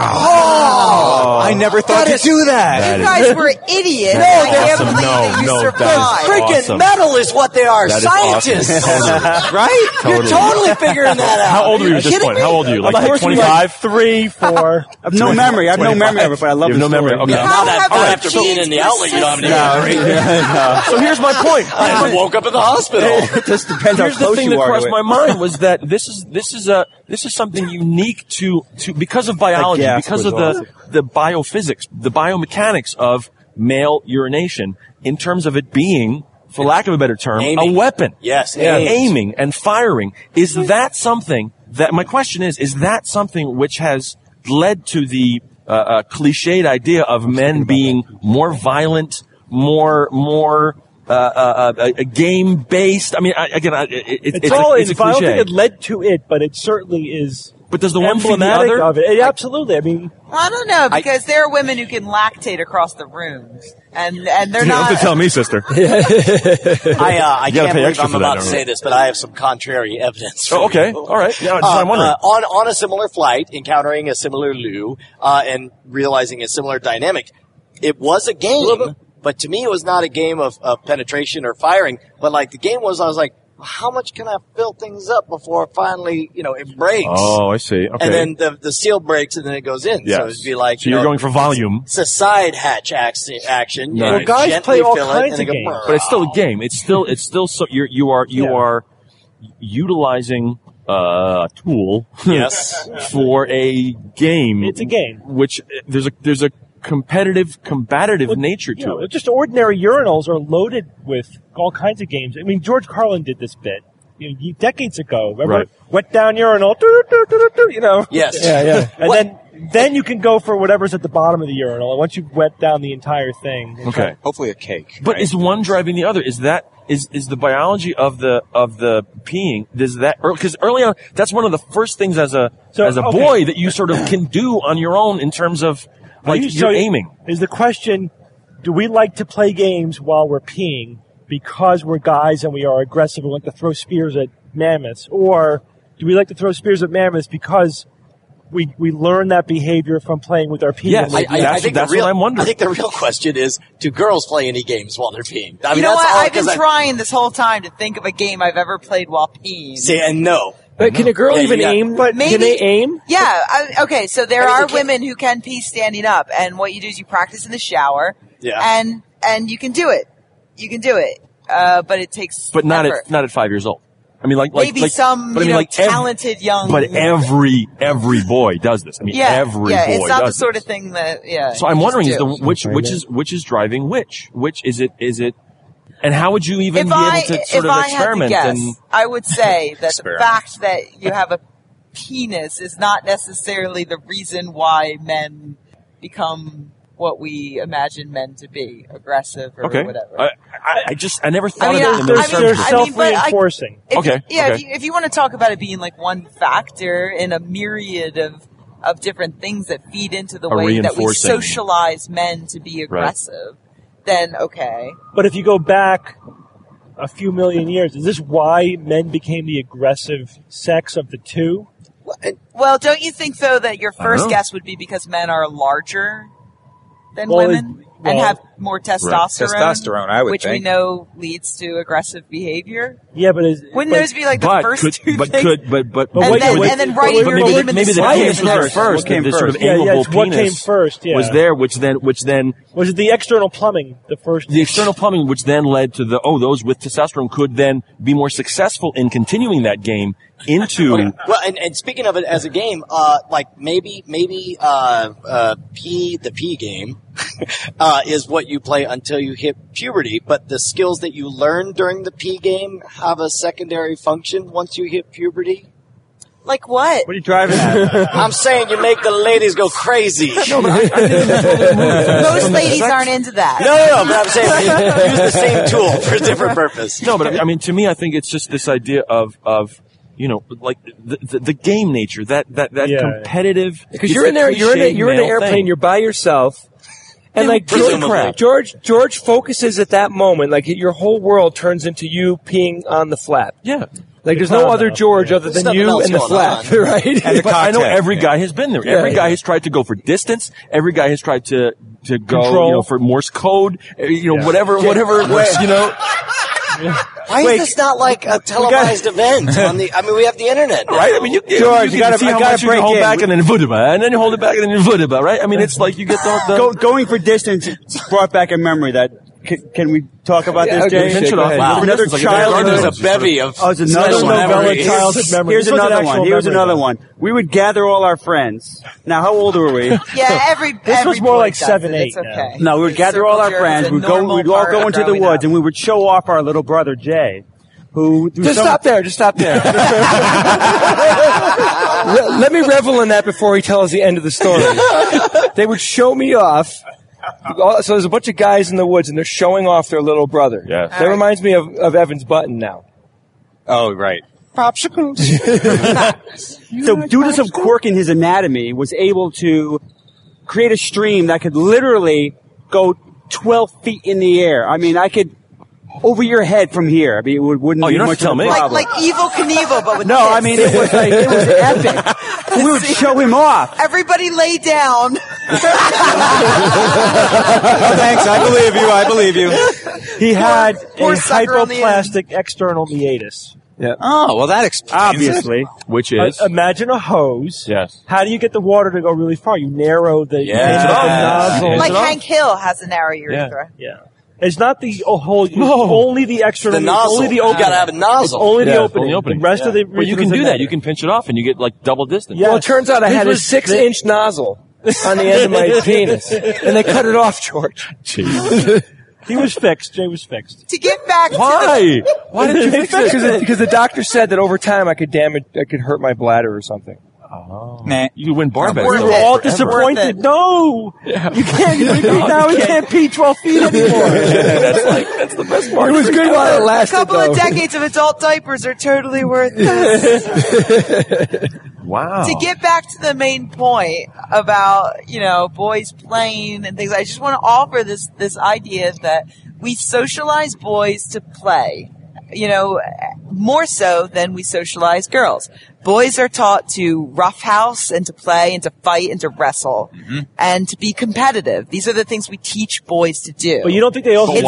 I never thought to do that. You guys were idiots. That I is can't awesome. believe that you No, that is survived. Freaking Awesome. metal is what they are. That is Scientists. awesome. Right? You're Totally. totally figuring that out. How old were you at this kidding point? me? How old are you? Like Of course we were 25? 3, 4. I have no memory. I have no memory of it, but I love You have the no memory. story. Okay. How Not have after the being in the genes outlet, you don't have any memory. So here's my point. I woke up in the hospital. It just depends how Here's the close thing you that are crossed to my it. mind was that this is something unique to because of biology, That gas because was of the biophysics, the biomechanics of male urination in terms of it being, for lack of a better term, Aiming. a weapon. Yes, aiming and firing. Is that something that my question is that something which has led to the cliched idea of men being more violent, more game based? I mean, It's all it's a I don't cliche. think it led to it, but it certainly is. But does the one feed the emblematic other? of it. Absolutely. I mean, I don't know, because there are women who can lactate across the rooms. And they're You don't not. have to tell me, sister. I You gotta can't pay believe extra I'm for that, about to don't say you? this, but I have some contrary evidence. Oh, okay. for you. All right. Yeah, that's what I'm wondering. On a similar flight, encountering a similar Lou, and realizing a similar dynamic, it was a game, but to me it was not a game of penetration or firing, but like the game was, I was like, how much can I fill things up before finally, it breaks? Oh, I see. Okay. And then the seal breaks and then it goes in. Yes. So it'd be like, So you're going for volume. it's a side hatch action. Nice. Well, guys gently play all fill it, kinds and of it go, games. But it's still a game. It's still so you are utilizing a tool Yes. for a game. It's a game. Which there's a combative nature to it. Just ordinary urinals are loaded with all kinds of games. I mean, George Carlin did this bit decades ago. Remember? Right. Wet down urinal. Yes. Yeah. And What- then you can go for whatever's at the bottom of the urinal. And once you've wet down the entire thing. Okay. Hopefully a cake. But is one driving the other? Is the biology of the peeing? Does that because early on that's one of the first things as a boy that you sort of can do on your own in terms of like you're aiming. Is the question, do we like to play games while we're peeing because we're guys and we are aggressive and like to throw spears at mammoths? Or do we like to throw spears at mammoths because we learn that behavior from playing with our pee. Yes. when we- I think that's the real, what I'm wondering. I think the real question is, do girls play any games while they're peeing? I mean, You know that's what? all, I've been 'cause trying this whole time to think of a game I've ever played while peeing. Say, and no. But can a girl Yeah, even yeah. aim? But Can maybe- they aim? Yeah. Okay. So there I mean, are they can't- women who can pee standing up, and what you do is you practice in the shower. Yeah. And you can do it. You can do it. But it takes. But not effort. at 5 years old. I mean, like Maybe like, some but I mean, like talented young. But every boy does this. I mean, every boy it's not does the sort this. of thing that. Yeah. So I'm you wondering, just is do. which is driving which? Which is it? And how would you even If be able I to sort if of I had to experiment? guess, And I would say that the Experiment. fact that you have a penis is not necessarily the reason why men become what we imagine men to be, aggressive or okay, whatever. I never thought mean, of it in I those mean, They're terms. I mean, but self-reinforcing. Okay, Yeah, okay. if you want to talk about it being like one factor in a myriad of different things that feed into the A way that we reinforcing. socialize men to be aggressive, then okay. But if you go back a few million years, is this why men became the aggressive sex of the two? Well, don't you think though that your know. first guess would be because men are larger than Well, women and well, have more testosterone? Testosterone, I would which we think. know leads to aggressive behavior. Yeah, but Wouldn't but, those be like the But first could, two but things? could, but But and, what- then, what- and then writing but your maybe, name in maybe the the sky penis is was there first. first. What came the sort of first? Yeah, aimable it's what penis came first, yeah. was there, which then was it the external plumbing the first? the external plumbing, which then led to those with testosterone could then be more successful in continuing that game into. Well, and speaking of it as a game, like maybe the P game is what you play until you hit puberty, but the skills that you learn during the P game have a secondary function once you hit puberty. Like what? What are you driving at? I'm saying you make the ladies go crazy. Most ladies aren't into that. No, but I'm saying use the same tool for a different purpose. No, but I mean, to me, I think it's just this idea of like the game nature, that Yeah. competitive. Because it's you're in a there, you're in cliche an male airplane, thing. you're by yourself, and like Presumably. George focuses at that moment, like your whole world turns into you peeing on the flap. Yeah. Like there's no other George other There's than nothing you else and the going flap, on. right? And I know every guy has been there. Every guy has tried to go for distance. Every guy has tried to go, Control. for Morse code. Yeah. Whatever. Why is this not like a televised event? We have the internet now. Right? I mean, George, you you gotta- see I how gotta much you can break hold in. back and then vudaba, and then you hold it back and then you vudaba, right? I mean, it's like you get the Going for distance brought back a memory that. Can we talk about Yeah, this, okay, Jay? pinch it off. Wow. Another Like child. There's a bevy of Oh, it's another special one. novella memories. childhood memory. Here's This was an another actual one. Here's memory, another though. one. We would gather all our friends. Now, how old were we? Yeah, This was more boy like does 7, it. It's 8 now. okay. No, we would gather all our Circle friends. jerk is a We'd normal all part go of into the growing woods, up. and we would show off our little brother Jay, who through Just some- stop there. Just stop there. Let me revel in that before he tells the end of the story. They would show me off. So there's a bunch of guys in the woods, and they're showing off their little brother. Yes. That reminds me of Evan's button now. Oh, right. Popsicles. So, due to some quirk in his anatomy, was able to create a stream that could literally go 12 feet in the air. I mean, I could over your head from here. I mean, it wouldn't Oh, be you don't much have to of a tell me. problem. Like Evil Knievel, but with No, tits. I mean, it was like, it was epic. We would show him off. Everybody lay down. Oh, thanks. I believe you. He had Poor a sucker on the hypoplastic external meatus. Oh, well, that explains it. Obviously. which is Imagine a hose. yes. How do you get the water to go really far? You narrow the, you Yeah. pinch up the Yeah. nozzle. Pinch Like it off. Hank Hill has a narrow urethra. Yeah. It's not the whole, only the external, The nozzle. only the You opening. gotta have a nozzle. It's only the Yeah, opening. only the opening. The rest of the Well, you can urethra's do in that. there. You can pinch it off, and you get like double distance. Yeah. Well, it turns out I This had a was 6-inch nozzle on the end of my penis, and they cut it off, George. He was fixed. Jay was fixed. To get back to Why? Why did you fix it? Because the doctor said that over time I could hurt my bladder or something. Nah. You win bar bets. Worth We were it. all Worth it. disappointed. No! You can't, now he can't pee 12 feet anymore. That's the best part. It was good while it a lasted, couple though. of decades of adult diapers are totally worth it. Wow. To get back to the main point about, boys playing and things, I just want to offer this idea that we socialize boys to play. more so than we socialize girls. Boys are taught to roughhouse and to play and to fight and to wrestle and to be competitive. These are the things we teach boys to do. But you don't think they also do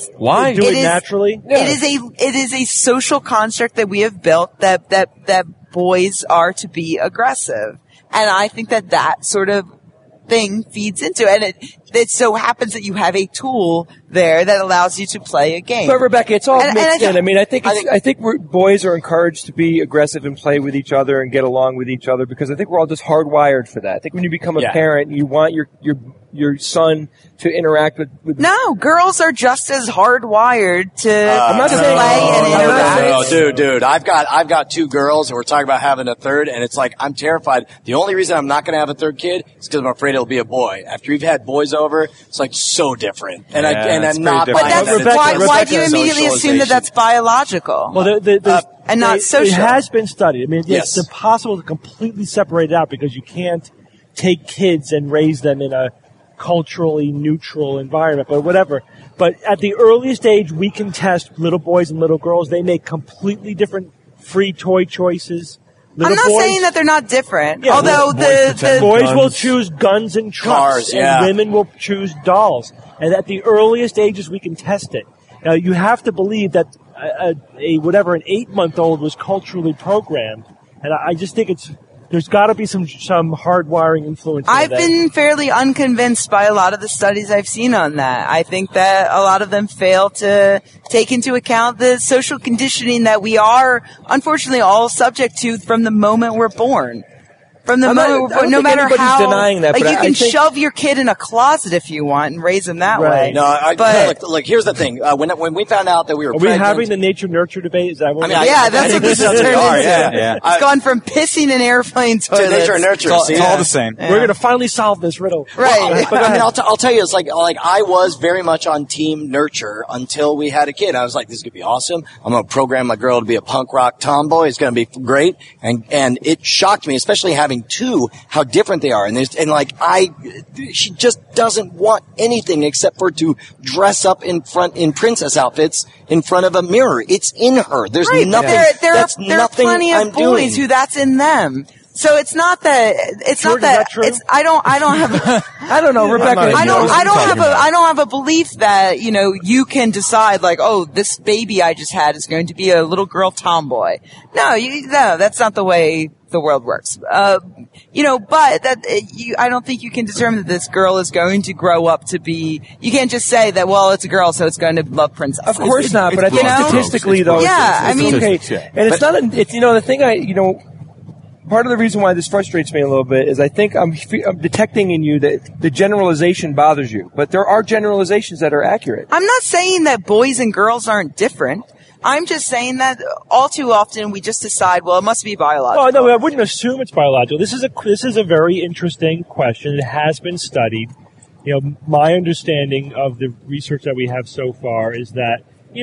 it naturally? It is a social construct that we have built that boys are to be aggressive. And I think that sort of thing feeds into it. And it so happens that you have a tool there that allows you to play a game. But Rebecca, it's all mixed in. I mean, I think boys are encouraged to be aggressive and play with each other and get along with each other because I think we're all just hardwired for that. I think when you become a parent, you want your son to interact with. No, girls are just as hardwired to play and interact. Dude, I've got 2 girls and we're talking about having a third, and it's like I'm terrified. The only reason I'm not going to have a third kid is because I'm afraid it'll be a boy. After you've had boys over, it's like so different, and I'm not. But why do you immediately assume that that's biological? Well, and not social. It has been studied. I mean, it's impossible to completely separate it out because you can't take kids and raise them in a culturally neutral environment, but whatever. But at the earliest age, we can test little boys and little girls. They make completely different free toy choices. I'm not saying that they're not different. Yeah, although the boys will choose guns and trucks, and women will choose dolls. And at the earliest ages, we can test it. Now, you have to believe that an 8-month-old was culturally programmed, and I just think there's got to be some hardwiring influence. I've been fairly unconvinced by a lot of the studies I've seen on that. I think that a lot of them fail to take into account the social conditioning that we are, unfortunately, all subject to from the moment we're born. From the moment, no matter how, denying that, like you can shove your kid in a closet if you want and raise him that way. No, look, here's the thing. When we found out that we were pregnant, we having the nature nurture debate? Is that what? That's what this is turning into. It's gone from pissing in airplane toilets to nature and nurture. It's all the same. Yeah. We're going to finally solve this riddle, right? But I mean, I'll tell you, it's like I was very much on team nurture until we had a kid. I was like, this is gonna be awesome. I'm gonna program my girl to be a punk rock tomboy. It's gonna be great, and it shocked me, especially having 2, how different they are. And she just doesn't want anything except for to dress up in princess outfits in front of a mirror. It's in her. There's nothing. There are plenty of boys who that's in them. So it's not that. It's George, not that. Is that true? It's. I don't have. I don't know, Rebecca. I don't have a belief that you can decide like, oh, this baby I just had is going to be a little girl tomboy. No, that's not the way the world works. But I don't think you can determine that this girl is going to grow up to be. You can't just say that. Well, it's a girl, so it's going to love princesses. Of course not. But I think statistically, though, it's okay. And it's not. It's the thing part of the reason why this frustrates me a little bit is I think I'm detecting in you that the generalization bothers you. But there are generalizations that are accurate. I'm not saying that boys and girls aren't different. I'm just saying that all too often we just decide, well, it must be biological. Oh, no, I wouldn't assume it's biological. This is a very interesting question. It has been studied. My understanding of the research that we have so far is that,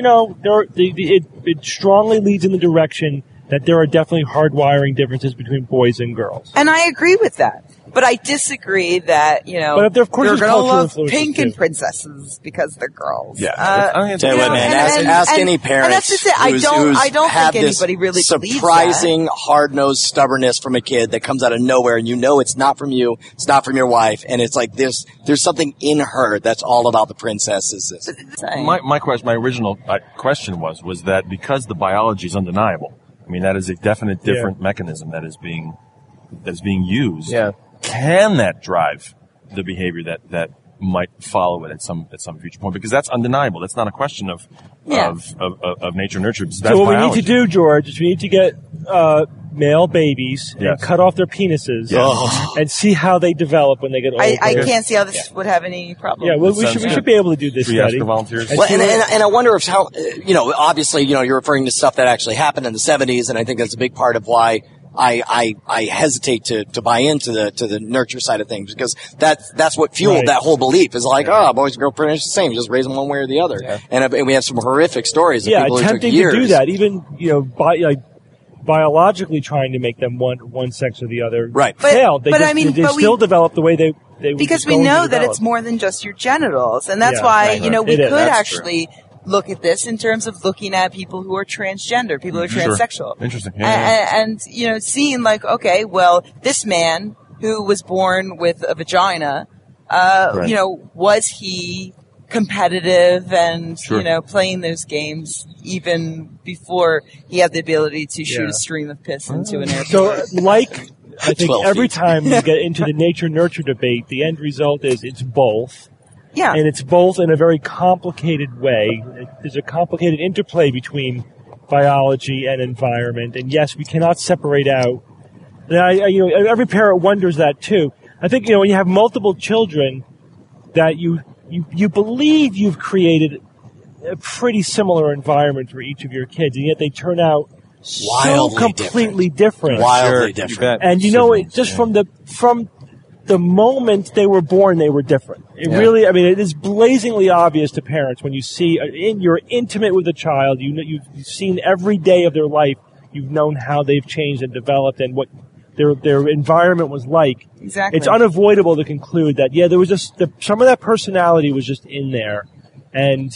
it strongly leads in the direction that there are definitely hardwiring differences between boys and girls. And I agree with that. But I disagree that, but there, of course, they're going to love pink and princesses because they're girls. Yeah. I'm going to tell you what, man. Ask any parent. And that's just it. I don't think anybody really believes that. Surprising, hard-nosed stubbornness from a kid that comes out of nowhere, and it's not from you, it's not from your wife, and it's like there's something in her that's all about the princesses. My original question was that because the biology is undeniable, I mean, that is a definite different mechanism that is being used. Yeah. Can that drive the behavior that might follow it at some future point? Because that's undeniable. That's not a question of nature and nurture. That's so what biology. we need to do, George, is we need to get male babies and cut off their penises and see how they develop when they get older. I can't see how this would have any problem. Yeah, well, we should be able to do this study. Volunteers. Well, and I wonder if obviously, you're referring to stuff that actually happened in the 70s, and I think that's a big part of why I hesitate to buy into the nurture side of things, because that's what fueled that whole belief is like, boys and girls pretty much the same, just raise them one way or the other. Yeah. And we have some horrific stories of people who took years. To do that, even, biologically trying to make them one sex or the other failed. They still develop the way they because we know that it's more than just your genitals, and that's why we could actually look at this in terms of looking at people who are transgender, people who are transsexual. Interesting. Yeah, And, seeing like, okay, well, this man who was born with a vagina, was he competitive and, playing those games even before he had the ability to shoot a stream of piss into an airport? So, I think every time you get into the nature-nurture debate, the end result is it's both. Yeah. And it's both in a very complicated way. There's a complicated interplay between biology and environment. And yes, we cannot separate out. And every parent wonders that too. I think, when you have multiple children, that you believe you've created a pretty similar environment for each of your kids, and yet they turn out so completely different. Wildly different. And from the moment they were born, they were different. It is blazingly obvious to parents when you see, you're intimate with a child, you've seen every day of their life, you've known how they've changed and developed and what their environment was like. Exactly. It's unavoidable to conclude that, there was just, some of that personality was just in there. And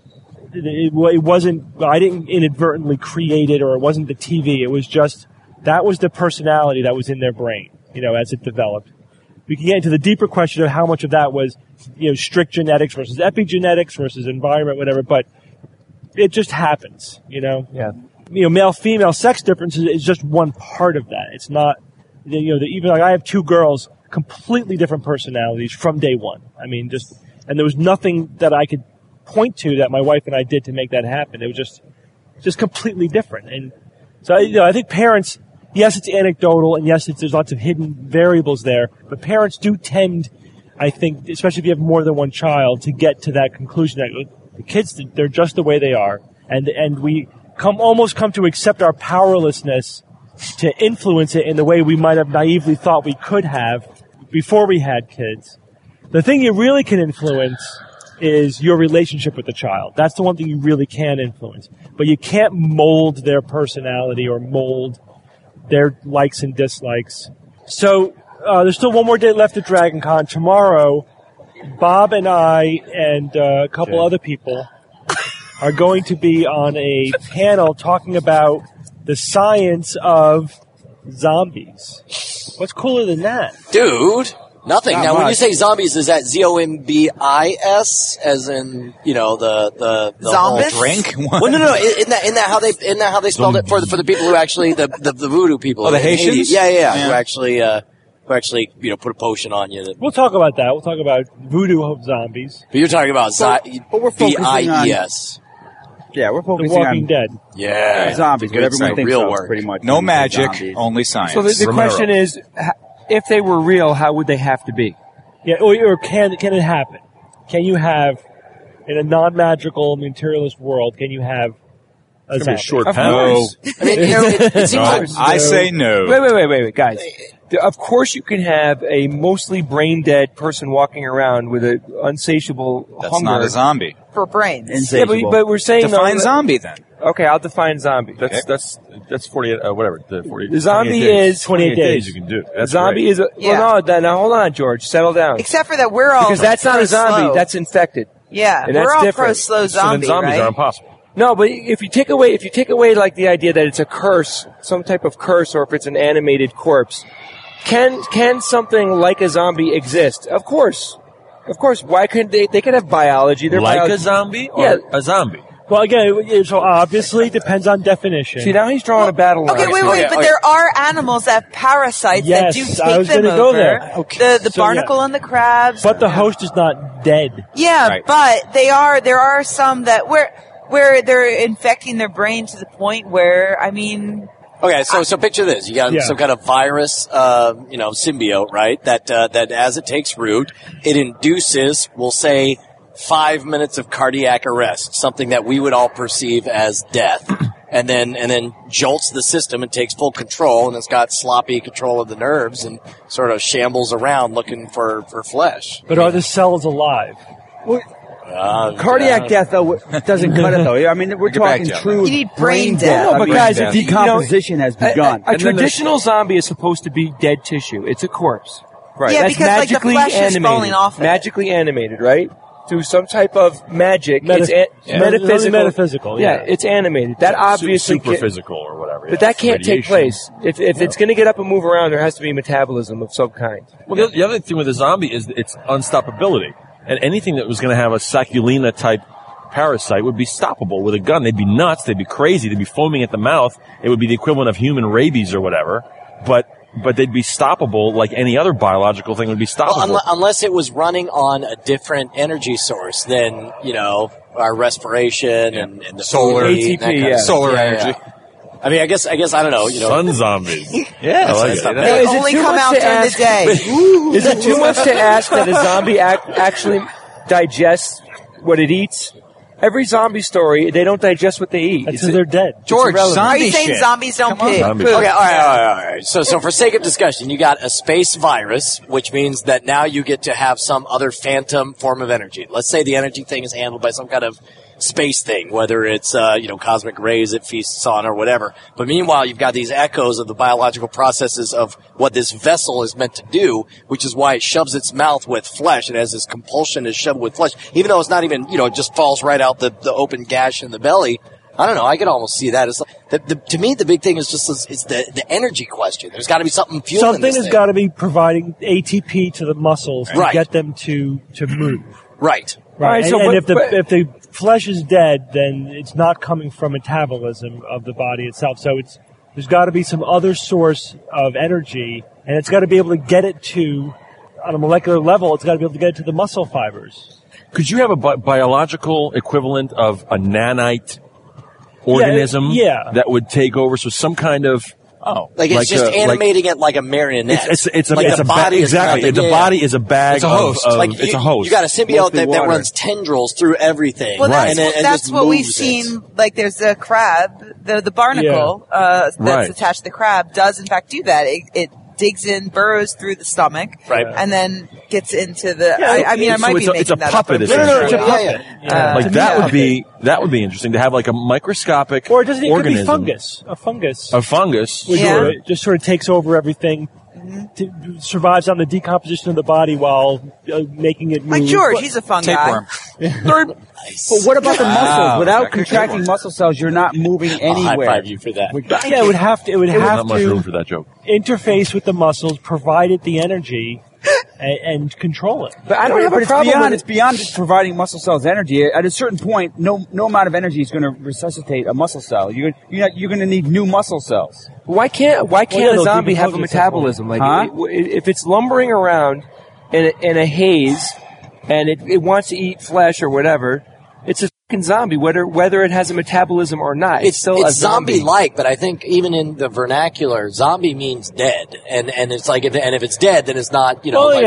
it wasn't, I didn't inadvertently create it, or it wasn't the TV. It was just, that was the personality that was in their brain, as it developed. We can get into the deeper question of how much of that was, strict genetics versus epigenetics versus environment, whatever, but it just happens, Yeah. Male-female sex differences is just one part of that. It's not, even like I have two girls, completely different personalities from day one. And there was nothing that I could point to that my wife and I did to make that happen. It was just completely different. And so, I think parents, yes, it's anecdotal, and yes, there's lots of hidden variables there, but parents do tend, I think, especially if you have more than one child, to get to that conclusion that the kids, they're just the way they are, and we almost come to accept our powerlessness to influence it in the way we might have naively thought we could have before we had kids. The thing you really can influence is your relationship with the child. That's the one thing you really can influence. But you can't mold their personality or mold their likes and dislikes. So there's still one more day left at Dragon Con. Tomorrow, Bob and I and a couple other people are going to be on a panel talking about the science of zombies. What's cooler than that? Dude, nothing. Now, when you say zombies, is that ZOMBIS, as in, the whole drink? Well, no. Isn't that how they spelled it for the people who actually, the voodoo people? Oh, the Haitians? Yeah. Who actually, put a potion on you. We'll talk about that. We'll talk about voodoo zombies. But you're talking about but we're focusing on VIES. Yeah, we're The focusing Walking on Dead. Yeah. zombies, what everyone thinks real of, work. pretty much. No magic, Zombies. only science. So the question is, if they were real, how would they have to be? Yeah, or can it happen? Can you have, in a non-magical, materialist world, can you have a It's gonna be a zombie? short Of panel. course. I mean, it seems like I say no. Wait, guys. Of course you can have a mostly brain-dead person walking around with an unsatiable That's hunger. not a zombie. For brains. Yeah, but we're saying... Define though, zombie then. Okay, I'll define zombie. That's 48, whatever. The 48. The zombie 28 days. is 28 days. You can do. A That's zombie great. is a... Yeah. Well, no, now hold on, George. Settle down. Except for that we're all Because that's not a zombie. pro-slow. That's infected. Yeah, and we're that's all different. pro-slow So then zombie, zombies right? are impossible. No, but if you take away like the idea that it's a curse, some type of curse, or if it's an animated corpse, can something like a zombie exist? Of course. Why couldn't they? They could have biology. Their Like biology. a zombie or Yeah. a zombie? Well, again, so obviously it depends on definition. See, now he's drawing a battle line. Okay, wait, but there are animals that have parasites Yes, that do I take was them gonna over. go there. Okay. The So, barnacle and the crabs. But the host is not dead. Yeah, Right. but there are some that where they're infecting their brain to the point where, Okay, so picture this. You got some kind of virus, symbiote, right? That as it takes root, it induces, we'll say, 5 minutes of cardiac arrest, something that we would all perceive as death. And then jolts the system and takes full control, and it's got sloppy control of the nerves and sort of shambles around looking for flesh. But are the cells alive? Cardiac death, though, doesn't cut it, though. We're Get back talking to you. true You need brain death. No, but guys, if you- decomposition has begun. A traditional zombie is supposed to be dead tissue. It's a corpse. Right. Yeah, That's because, like, the magically flesh is animated. falling off of it. Magically animated, right? through some type of magic. Metaphysical. Yeah, it's animated. That obviously super physical or whatever. But that can't take place. If it's going to get up and move around, there has to be metabolism of some kind. Well, the other thing with a zombie is its unstoppability. And anything that was going to have a Saculina type parasite would be stoppable with a gun. They'd be nuts. They'd be crazy. They'd be foaming at the mouth. It would be the equivalent of human rabies or whatever. But they'd be stoppable like any other biological thing would be stoppable. Well, unless it was running on a different energy source than, our respiration and the solar ATP, solar energy. Yeah. I mean, I guess I don't know. Sun zombies. Yeah, I like it. They only come out during the day. Is it too much to ask that a zombie actually digests what it eats? Every zombie story, they don't digest what they eat. That's because they're dead. George, Are you saying zombies don't pee? Okay, all right. So for sake of discussion, you got a space virus, which means that now you get to have some other phantom form of energy. Let's say the energy thing is handled by some kind of space thing, whether it's, cosmic rays it feasts on or whatever. But meanwhile, you've got these echoes of the biological processes of what this vessel is meant to do, which is why it shoves its mouth with flesh. It has this compulsion to shove with flesh, even though it's not even, it just falls right out the open gash in the belly. I don't know. I could almost see that. It's like, to me, the big thing is just it's the energy question. There's got to be something fueling Something has got to be providing ATP to the muscles to get them to move. Right. Right. And if the flesh is dead, then it's not coming from metabolism of the body itself. So there's got to be some other source of energy, and it's got to be able to get it to, on a molecular level, it's got to be able to get it to the muscle fibers. Could you have a biological equivalent of a nanite organism that would take over? So some kind of it's just animating it like a marionette. The body is a bag. It's a host. It's a host. You got a symbiote that runs tendrils through everything. Well, that's what we've seen. Like there's a crab, the barnacle that's attached to the crab does in fact do that. It digs in, burrows through the stomach, and then gets into the. I might be making it's a that puppet. up. No, it's a puppet. That would be interesting to have like a microscopic or it could be fungus. A fungus. A fungus. Which just sort of takes over everything. Survives on the decomposition of the body while making it move. Like George, he's a fun guy. But what about the muscles? Without contracting muscle cells, you're not moving anywhere. I'll high five you for that. It would have to. Not much room for that joke. Interface with the muscles, provide it the energy, and control it. But I don't have a problem. It's beyond just providing muscle cells energy. At a certain point, no amount of energy is going to resuscitate a muscle cell. You're going to need new muscle cells. Why can't a zombie have a metabolism? Like if it's lumbering around in a haze and it wants to eat flesh or whatever, it's a fucking zombie, whether it has a metabolism or not. It's still a zombie. Zombie-like, but I think even in the vernacular, zombie means dead, and it's like if it's dead, then it's not.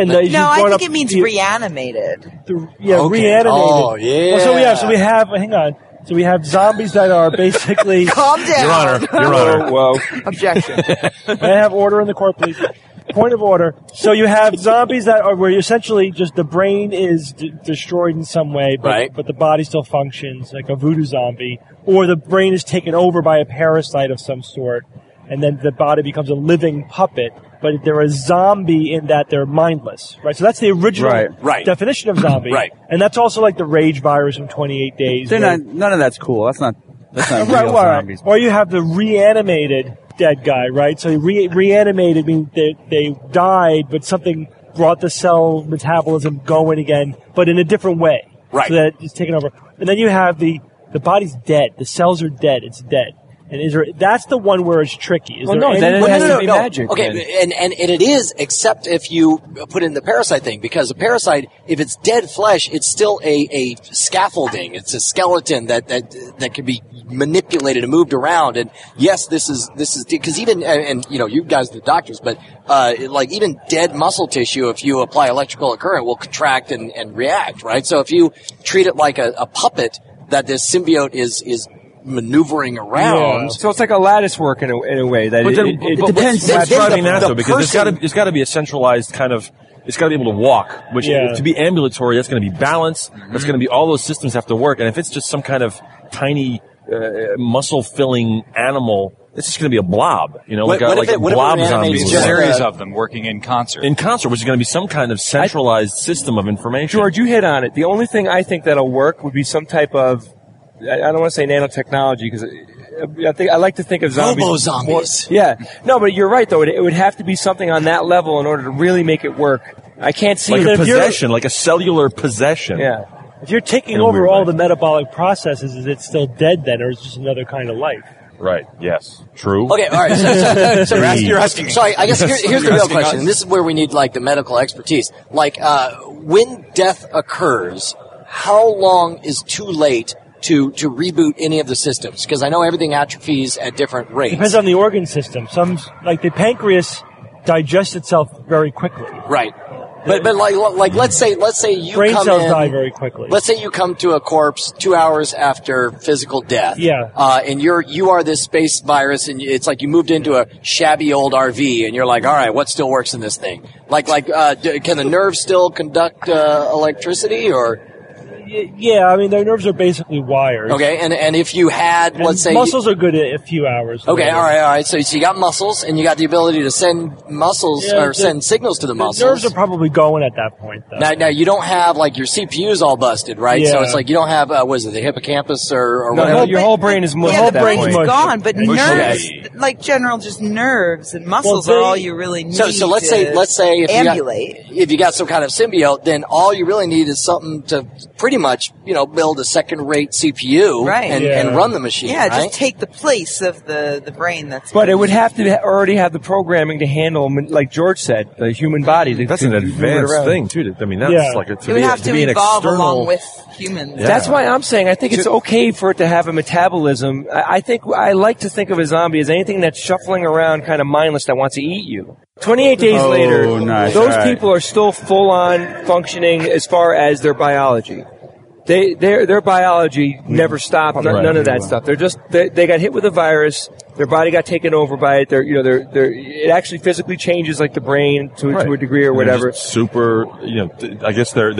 I think it means reanimated. Reanimated. Oh yeah. So we have. Hang on. So we have zombies that are basically. Calm down. Your Honor. Whoa. Objection. May I have order in the court, please? Point of order. So you have zombies that are where essentially just the brain is destroyed in some way, but the body still functions, like a voodoo zombie, or the brain is taken over by a parasite of some sort, and then the body becomes a living puppet. But they're a zombie in that they're mindless, right? So that's the original definition of zombie, right? And that's also like the rage virus from 28 Days. None of that's cool. That's not real zombies. Or you have the reanimated dead guy, right? So reanimated means they died, but something brought the cell metabolism going again, but in a different way. Right. So that it's taken over. And then you have the body's dead. The cells are dead. It's dead. And that's the one where it's tricky. Then it has to be magic. Okay, and it is, except if you put in the parasite thing, because a parasite, if it's dead flesh, it's still a scaffolding. It's a skeleton that can be manipulated and moved around. And yes, this is because even and you guys are the doctors, but like even dead muscle tissue, if you apply electrical current, will contract and react, right? So if you treat it like a puppet that this symbiote is maneuvering around. Yeah. So it's like a lattice work in a way. That it depends. What's driving that though? Because there's got to be a centralized kind of. It's got to be able to walk. Which to be ambulatory, that's going to be balance. That's going to be all those systems have to work. And if it's just some kind of tiny muscle filling animal it's just going to be a blob, what like a blob zombie. A series of them working in concert. In concert, which is going to be some kind of centralized system of information. George, you hit on it. The only thing I think that'll work would be some type of, I don't want to say nanotechnology, because I like to think of zombies. Robo-zombies. Yeah. No, but you're right, though. It would have to be something on that level in order to really make it work. I can't see like a possession, like a cellular possession. Yeah. If you're taking over all the metabolic processes, is it still dead then, or is it just another kind of life? Right. Yes. True. Okay. All right. So you're asking. So I guess here's the real question. And this is where we need like the medical expertise. Like when death occurs, how long is too late to reboot any of the systems? Because I know everything atrophies at different rates. Depends on the organ system. Some, like the pancreas, digests itself very quickly. Right. But like let's say you brain come cells in, die very quickly. Let's say you come to a corpse 2 hours after physical death. Yeah. And you are this space virus, and it's like you moved into a shabby old RV, and you're like, all right, what still works in this thing? Can the nerves still conduct electricity, or? Yeah, I mean, their nerves are basically wires. Okay, and if you had, let's say... muscles are good at a few hours. Okay, all right. So you got muscles, and you got the ability to send send signals to the muscles. The nerves are probably going at that point, though. Now you don't have, like, your CPU's all busted, right? Yeah. So it's like you don't have, the hippocampus or whatever? No, your whole brain is mush. Yeah, the brain's mush. gone, but nerves, Okay. like general just nerves and muscles are all you really need So let's say ambulate. if you got some kind of symbiote, then all you really need is something to pretty much, build a second-rate CPU and run the machine. Yeah, right? just take the place of the brain that's... But it would have to already have the programming to handle, like George said, the human body. That's an advanced thing, too. I mean, that's like it would have to evolve along with humans. Yeah. That's why I'm saying I think it's okay for it to have a metabolism. I like to think of a zombie as anything that's shuffling around kind of mindless that wants to eat you. 28 days later, those people are still full-on functioning as far as their biology. Their biology never stopped. None of that stuff. They got hit with a virus. Their body got taken over by it. It actually physically changes like the brain to a degree or whatever. Super. I guess their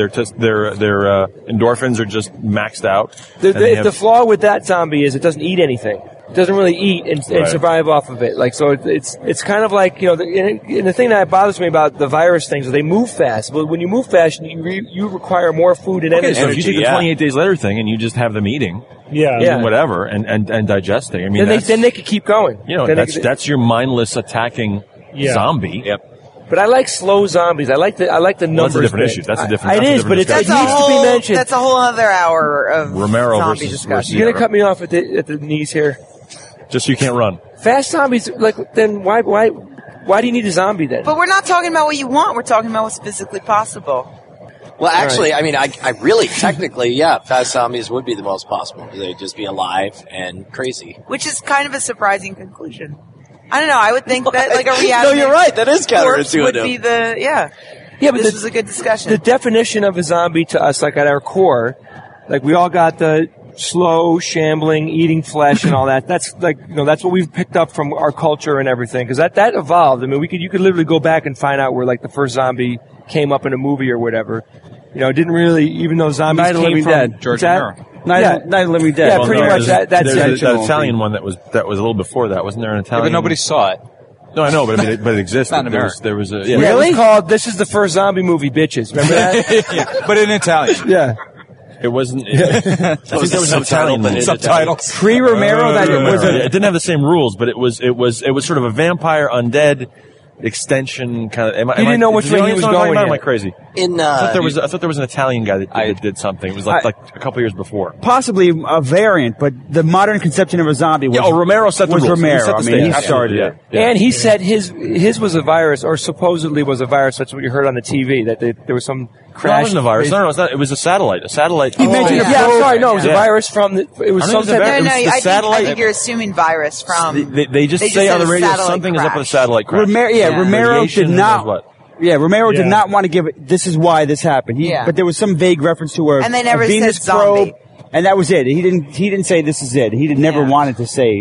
endorphins are just maxed out. The flaw with that zombie is it doesn't eat anything. It doesn't really eat and survive off of it. Like, so it's kind of like, and the thing that bothers me about the virus things is they move fast. But when you move fast, you require more food and energy. So if you take the 28 days later thing and you just have them eating, whatever, and digesting, I mean, then they could keep going. That's your mindless attacking zombie. Yep. But I like slow zombies. I like the numbers. That's a different issue. That's a different. It is, but it needs to be mentioned. That's a whole other hour of Romero zombie versus discussion. You're gonna cut me off at the knees here. Just so you can't run. Fast zombies, then why do you need a zombie then? But we're not talking about what you want. We're talking about what's physically possible. Well, actually, I mean, I really, technically, fast zombies would be the most possible. They'd just be alive and crazy. Which is kind of a surprising conclusion. I don't know. I would think that like a reality. No, you're right. That is counterintuitive. Would be Yeah, but this was a good discussion. The definition of a zombie to us, like at our core, like we all got the slow, shambling, eating flesh and all that. That's that's what we've picked up from our culture and everything. Because that evolved. I mean, you could literally go back and find out where like the first zombie came up in a movie or whatever. It didn't really, even though zombies Night of the came Living from Dead. George Romero. Night of the Living Dead. Yeah, pretty much that's that Italian one that was a little before that. Wasn't there an Italian? But nobody saw it. No, I know, but I mean, it existed. Not in America. There was a Really? It was called "This is the first zombie movie, bitches." Remember that? But in Italian. Yeah. It wasn't. I think there was an Italian subtitles. Pre-Romero, it didn't have the same rules, but it was sort of a vampire undead extension kind of. You didn't know which way he was going. Am I crazy? I thought there was an Italian guy that did something. It was like a couple years before. Possibly a variant, but the modern conception of a zombie was Romero set the rules. Romero. He started it. Yeah. And he said his was a virus, or supposedly was a virus. That's what you heard on the TV, that there was some crash. No, it wasn't a virus. No, it's not. It was a satellite. He mentioned it was a virus from it was some type No, of I think you're assuming virus from. They just say on the radio something is up with a satellite crash. Romero did not. Yeah, Romero did not want to give it. This is why this happened. But there was some vague reference to and they never Venus said zombie. probe, and that was it. He didn't say this is it. He never wanted to say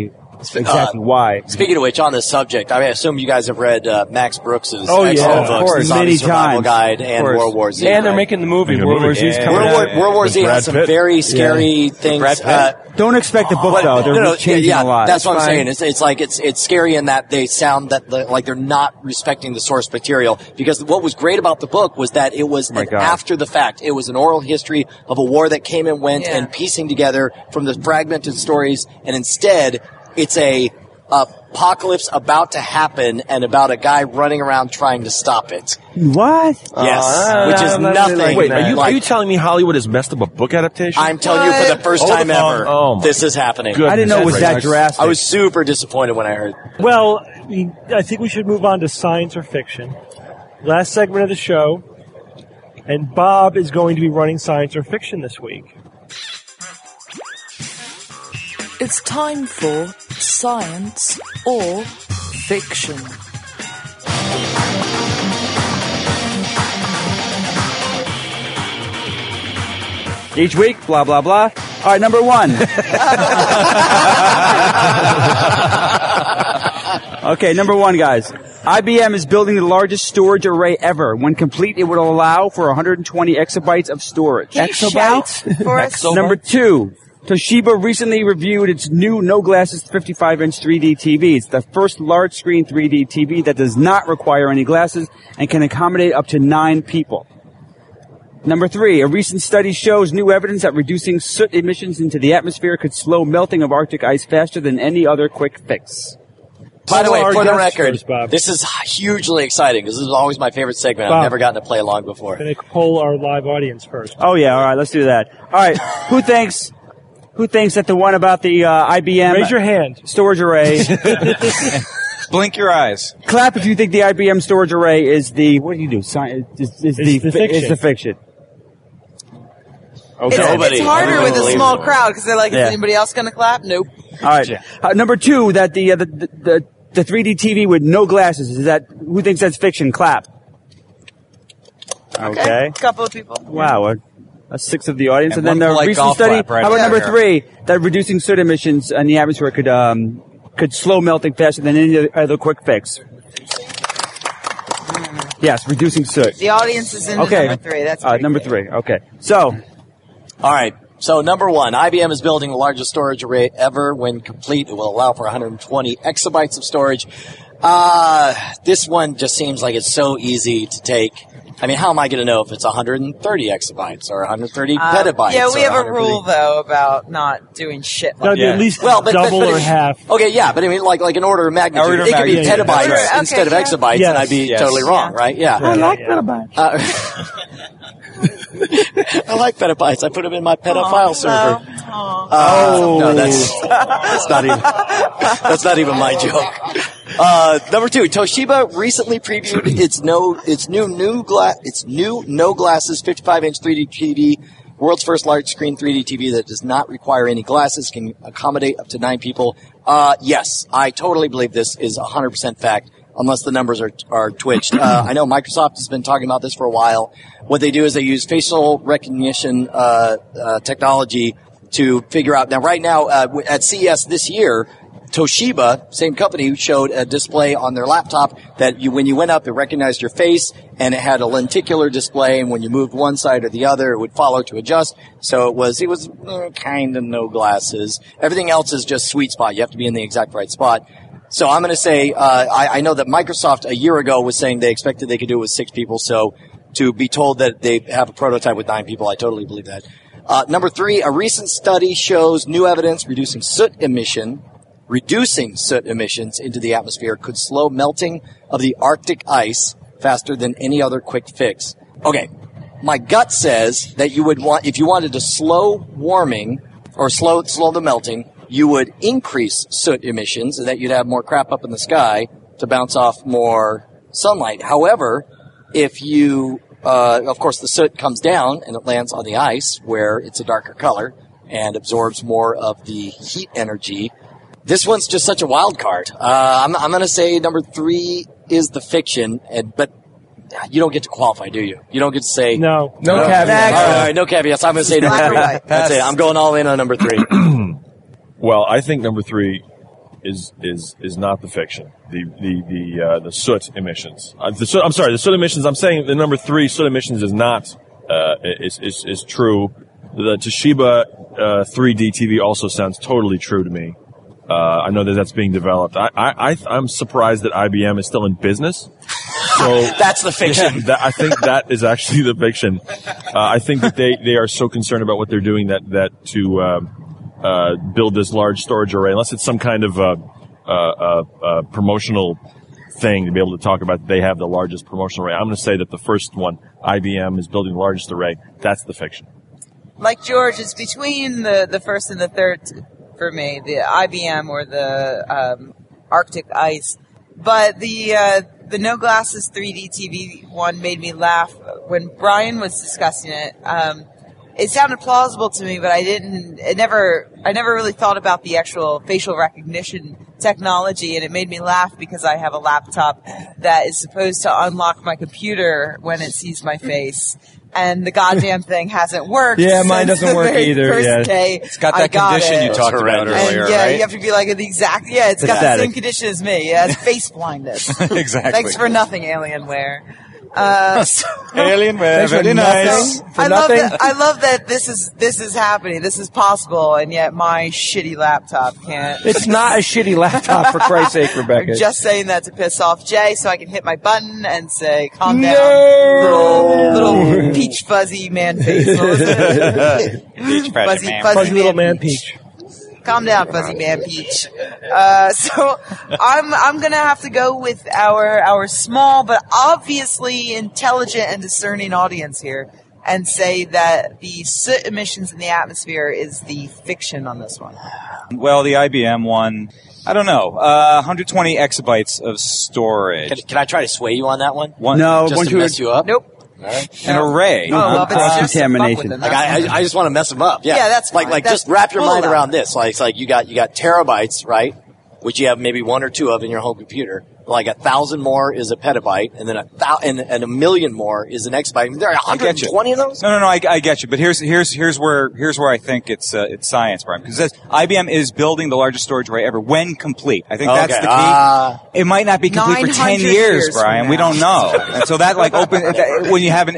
exactly why. Speaking of which, on this subject, I assume you guys have read Max Brooks's excellent books, of course, Zombie many Survival times. Guide and World War Z. And they're making the movie. World War Z's coming out. World War Z has some very scary things. Don't expect the book though. They're changing a lot. That's what I'm saying. It's like it's scary in that they sound like they're not respecting the source material. Because what was great about the book was that it was after the fact. It was an oral history of a war that came and went, and piecing together from the fragmented stories. And instead, it's a apocalypse about to happen and about a guy running around trying to stop it. What? Yes, which is nothing. Wait, are you telling me Hollywood has messed up a book adaptation? I'm telling you for the first time ever, this is happening. I didn't know it was that drastic. I was super disappointed when I heard. Well, I think we should move on to science or fiction. Last segment of the show, and Bob is going to be running science or fiction this week. It's time for science or fiction. Each week, blah, blah, blah. All right, number 1. Okay, number 1, guys. IBM is building the largest storage array ever. When complete, it would allow for 120 exabytes of storage. Exabytes? For us? Number 2. Toshiba recently reviewed its new no-glasses 55-inch 3D TV. It's the first large-screen 3D TV that does not require any glasses and can accommodate up to 9 people. Number 3, a recent study shows new evidence that reducing soot emissions into the atmosphere could slow melting of Arctic ice faster than any other quick fix. By the way, for the record, this is hugely exciting because this is always my favorite segment. I've never gotten to play along before. Going to poll our live audience first. Oh, yeah, all right, let's do that. All right, who thinks that the one about the IBM... Raise your hand. ...storage array... Blink your eyes. Clap if you think the IBM storage array is the... What do you do? Is the fiction. Okay. It's harder with a small crowd because they're like, is anybody else going to clap? Nope. All right. Number 2, that the 3D TV with no glasses, is that, who thinks that's fiction? Clap. Okay. A couple of people. Wow. A sixth of the audience. And then the like recent study, right how about number here. 3, that reducing soot emissions in the atmosphere could slow melting faster than any other quick fix. Yes, reducing soot. The audience is in number 3. That's number 3. Okay. So... All right. So number 1, IBM is building the largest storage array ever. When complete, it will allow for 120 exabytes of storage. This one just seems like it's so easy to take. I mean, how am I going to know if it's 130 exabytes or 130 petabytes? Yeah, we have a rule though about not doing shit like At least double or half. Okay, yeah, but I mean, like an order of magnitude. It could be petabytes instead of exabytes, and I'd be totally wrong, right? Yeah. I like petabytes. I like petabytes. I put them in my pedophile server. No, that's not even my joke. Number 2, Toshiba recently previewed its new no glasses 55-inch 3D TV, world's first large screen 3D TV that does not require any glasses, can accommodate up to 9 people. Yes, I totally believe this is 100% fact. Unless the numbers are twitched. I know Microsoft has been talking about this for a while. What they do is they use facial recognition technology to figure out. Now, right now, at CES this year, Toshiba, same company, showed a display on their laptop that when you went up, it recognized your face, and it had a lenticular display, and when you moved one side or the other, it would follow to adjust. So it was kind of no glasses. Everything else is just sweet spot. You have to be in the exact right spot. So I'm going to say, I know that Microsoft a year ago was saying they expected they could do it with 6 people. So to be told that they have a prototype with 9 people, I totally believe that. Number 3, a recent study shows new evidence reducing soot emissions into the atmosphere could slow melting of the Arctic ice faster than any other quick fix. Okay. My gut says that you would want, if you wanted to slow warming or slow the melting, you would increase soot emissions and that you'd have more crap up in the sky to bounce off more sunlight. However, if you, of course, the soot comes down and it lands on the ice where it's a darker color and absorbs more of the heat energy. This one's just such a wild card. I'm going to say number 3 is the fiction, but you don't get to qualify, do you? You don't get to say no caveats. All right, no caveats. I'm going to say number 3. That's it. I'm going all in on number 3. Well, I think number 3 is not the fiction. The soot emissions. The soot emissions. I'm saying the number 3 soot emissions is not is true. The Toshiba 3D TV also sounds totally true to me. I know that's being developed. I'm surprised that IBM is still in business. So that's the fiction. I think that is actually the fiction. I think that they are so concerned about what they're doing that to build this large storage array, unless it's some kind of promotional thing to be able to talk about that they have the largest promotional array. I'm going to say that the first one, IBM, is building the largest array. That's the fiction. Like George, it's between the first and the third for me, the IBM or the Arctic Ice. But the No Glasses 3D TV one made me laugh when Brian was discussing it. It sounded plausible to me, but I never really thought about the actual facial recognition technology, and it made me laugh because I have a laptop that is supposed to unlock my computer when it sees my face. And the goddamn thing hasn't worked. Yeah, mine doesn't work either. First day it's got that condition you talked about earlier, yeah, right? you have to be like the exact. Yeah, it's got the same condition as me. Yeah, it's face blindness. Exactly. Thanks for nothing, Alienware. Alienware, very nice. I love that this is happening. This is possible, and yet my shitty laptop can't. It's not a shitty laptop, for Christ's sake, Rebecca. I'm just saying that to piss off Jay, so I can hit my button and say, "Calm down, little peach fuzzy man face." Peach fuzzy little man peach. Calm down, fuzzy man peach. So I'm gonna have to go with our small but obviously intelligent and discerning audience here, and say that the soot emissions in the atmosphere is the fiction on this one. Well, the IBM one, I don't know. 120 exabytes of storage. Can I try to sway you on that one? No, just to mess you up. Nope. An array. Oh, well, contamination. Like I just want to mess them up. Yeah, that's fine. like just wrap your mind around this. Like it's like you got terabytes, right? Which you have maybe 1 or 2 of in your home computer. Like 1,000 more is a petabyte, and then a million more is an exabyte. There are 120 of those. No, I get you. But here's where I think it's science, Brian, because it says IBM is building the largest storage array ever when complete. I think that's the key. It might not be complete for 10 years, Brian. We don't know. And so that when you have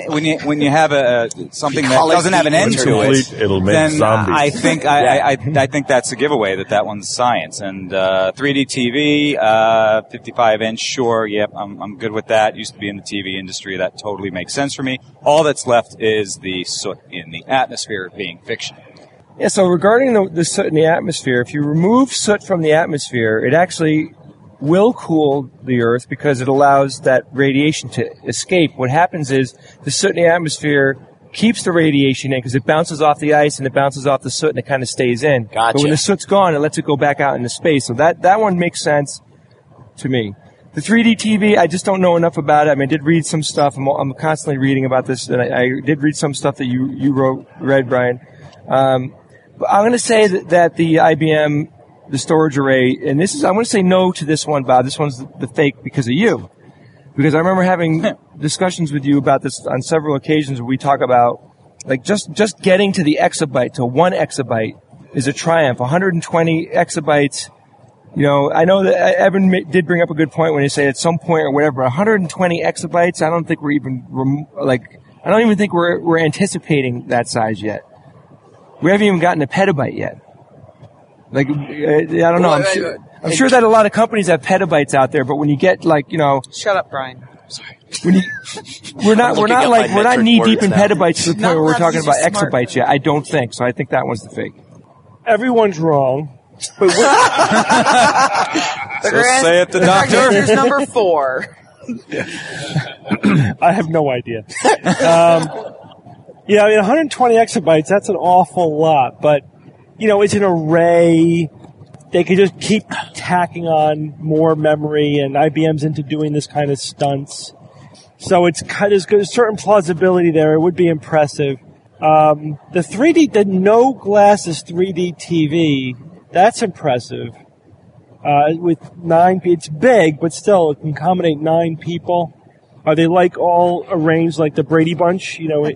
something that doesn't have an end to it, it'll make then zombies. I think I think that's a giveaway that one's science. And 3D TV, 55-inch, sure, yep, I'm good with that. Used to be in the TV industry. That totally makes sense for me. All that's left is the soot in the atmosphere being fiction. Yeah, so regarding the soot in the atmosphere, if you remove soot from the atmosphere, it actually will cool the Earth because it allows that radiation to escape. What happens is the soot in the atmosphere keeps the radiation in because it bounces off the ice and it bounces off the soot and it kind of stays in. Gotcha. But when the soot's gone, it lets it go back out into space. So that one makes sense to me. The 3D TV, I just don't know enough about it. I mean, I did read some stuff. I'm constantly reading about this, and I did read some stuff that you read, Brian. But I'm going to say that the IBM, the storage array, and I'm going to say no to this one, Bob. This one's the fake because of you. Because I remember having discussions with you about this on several occasions where we talk about, like, just getting to the exabyte, to 1 exabyte is a triumph. 120 exabytes. You know, I know that Evan did bring up a good point when he said at some point or whatever, 120 exabytes, I don't think we're even, I don't even think we're anticipating that size yet. We haven't even gotten a petabyte yet. Like, I don't know. I'm sure that a lot of companies have petabytes out there, but when you get Shut up, Brian. Sorry. We're not knee deep in petabytes to the point where we're talking about exabytes yet. I don't think. So I think that one's the fake. Everyone's wrong. But So say it, the doctor. Here's number 4. I have no idea. Yeah, I mean, 120 exabytes, that's an awful lot. But, it's an array. They could just keep tacking on more memory, and IBM's into doing this kind of stunts. So it's kind of a certain plausibility there. It would be impressive. The No Glasses 3D TV, that's impressive. With 9, it's big, but still, it can accommodate 9 people. Are they all arranged like the Brady Bunch?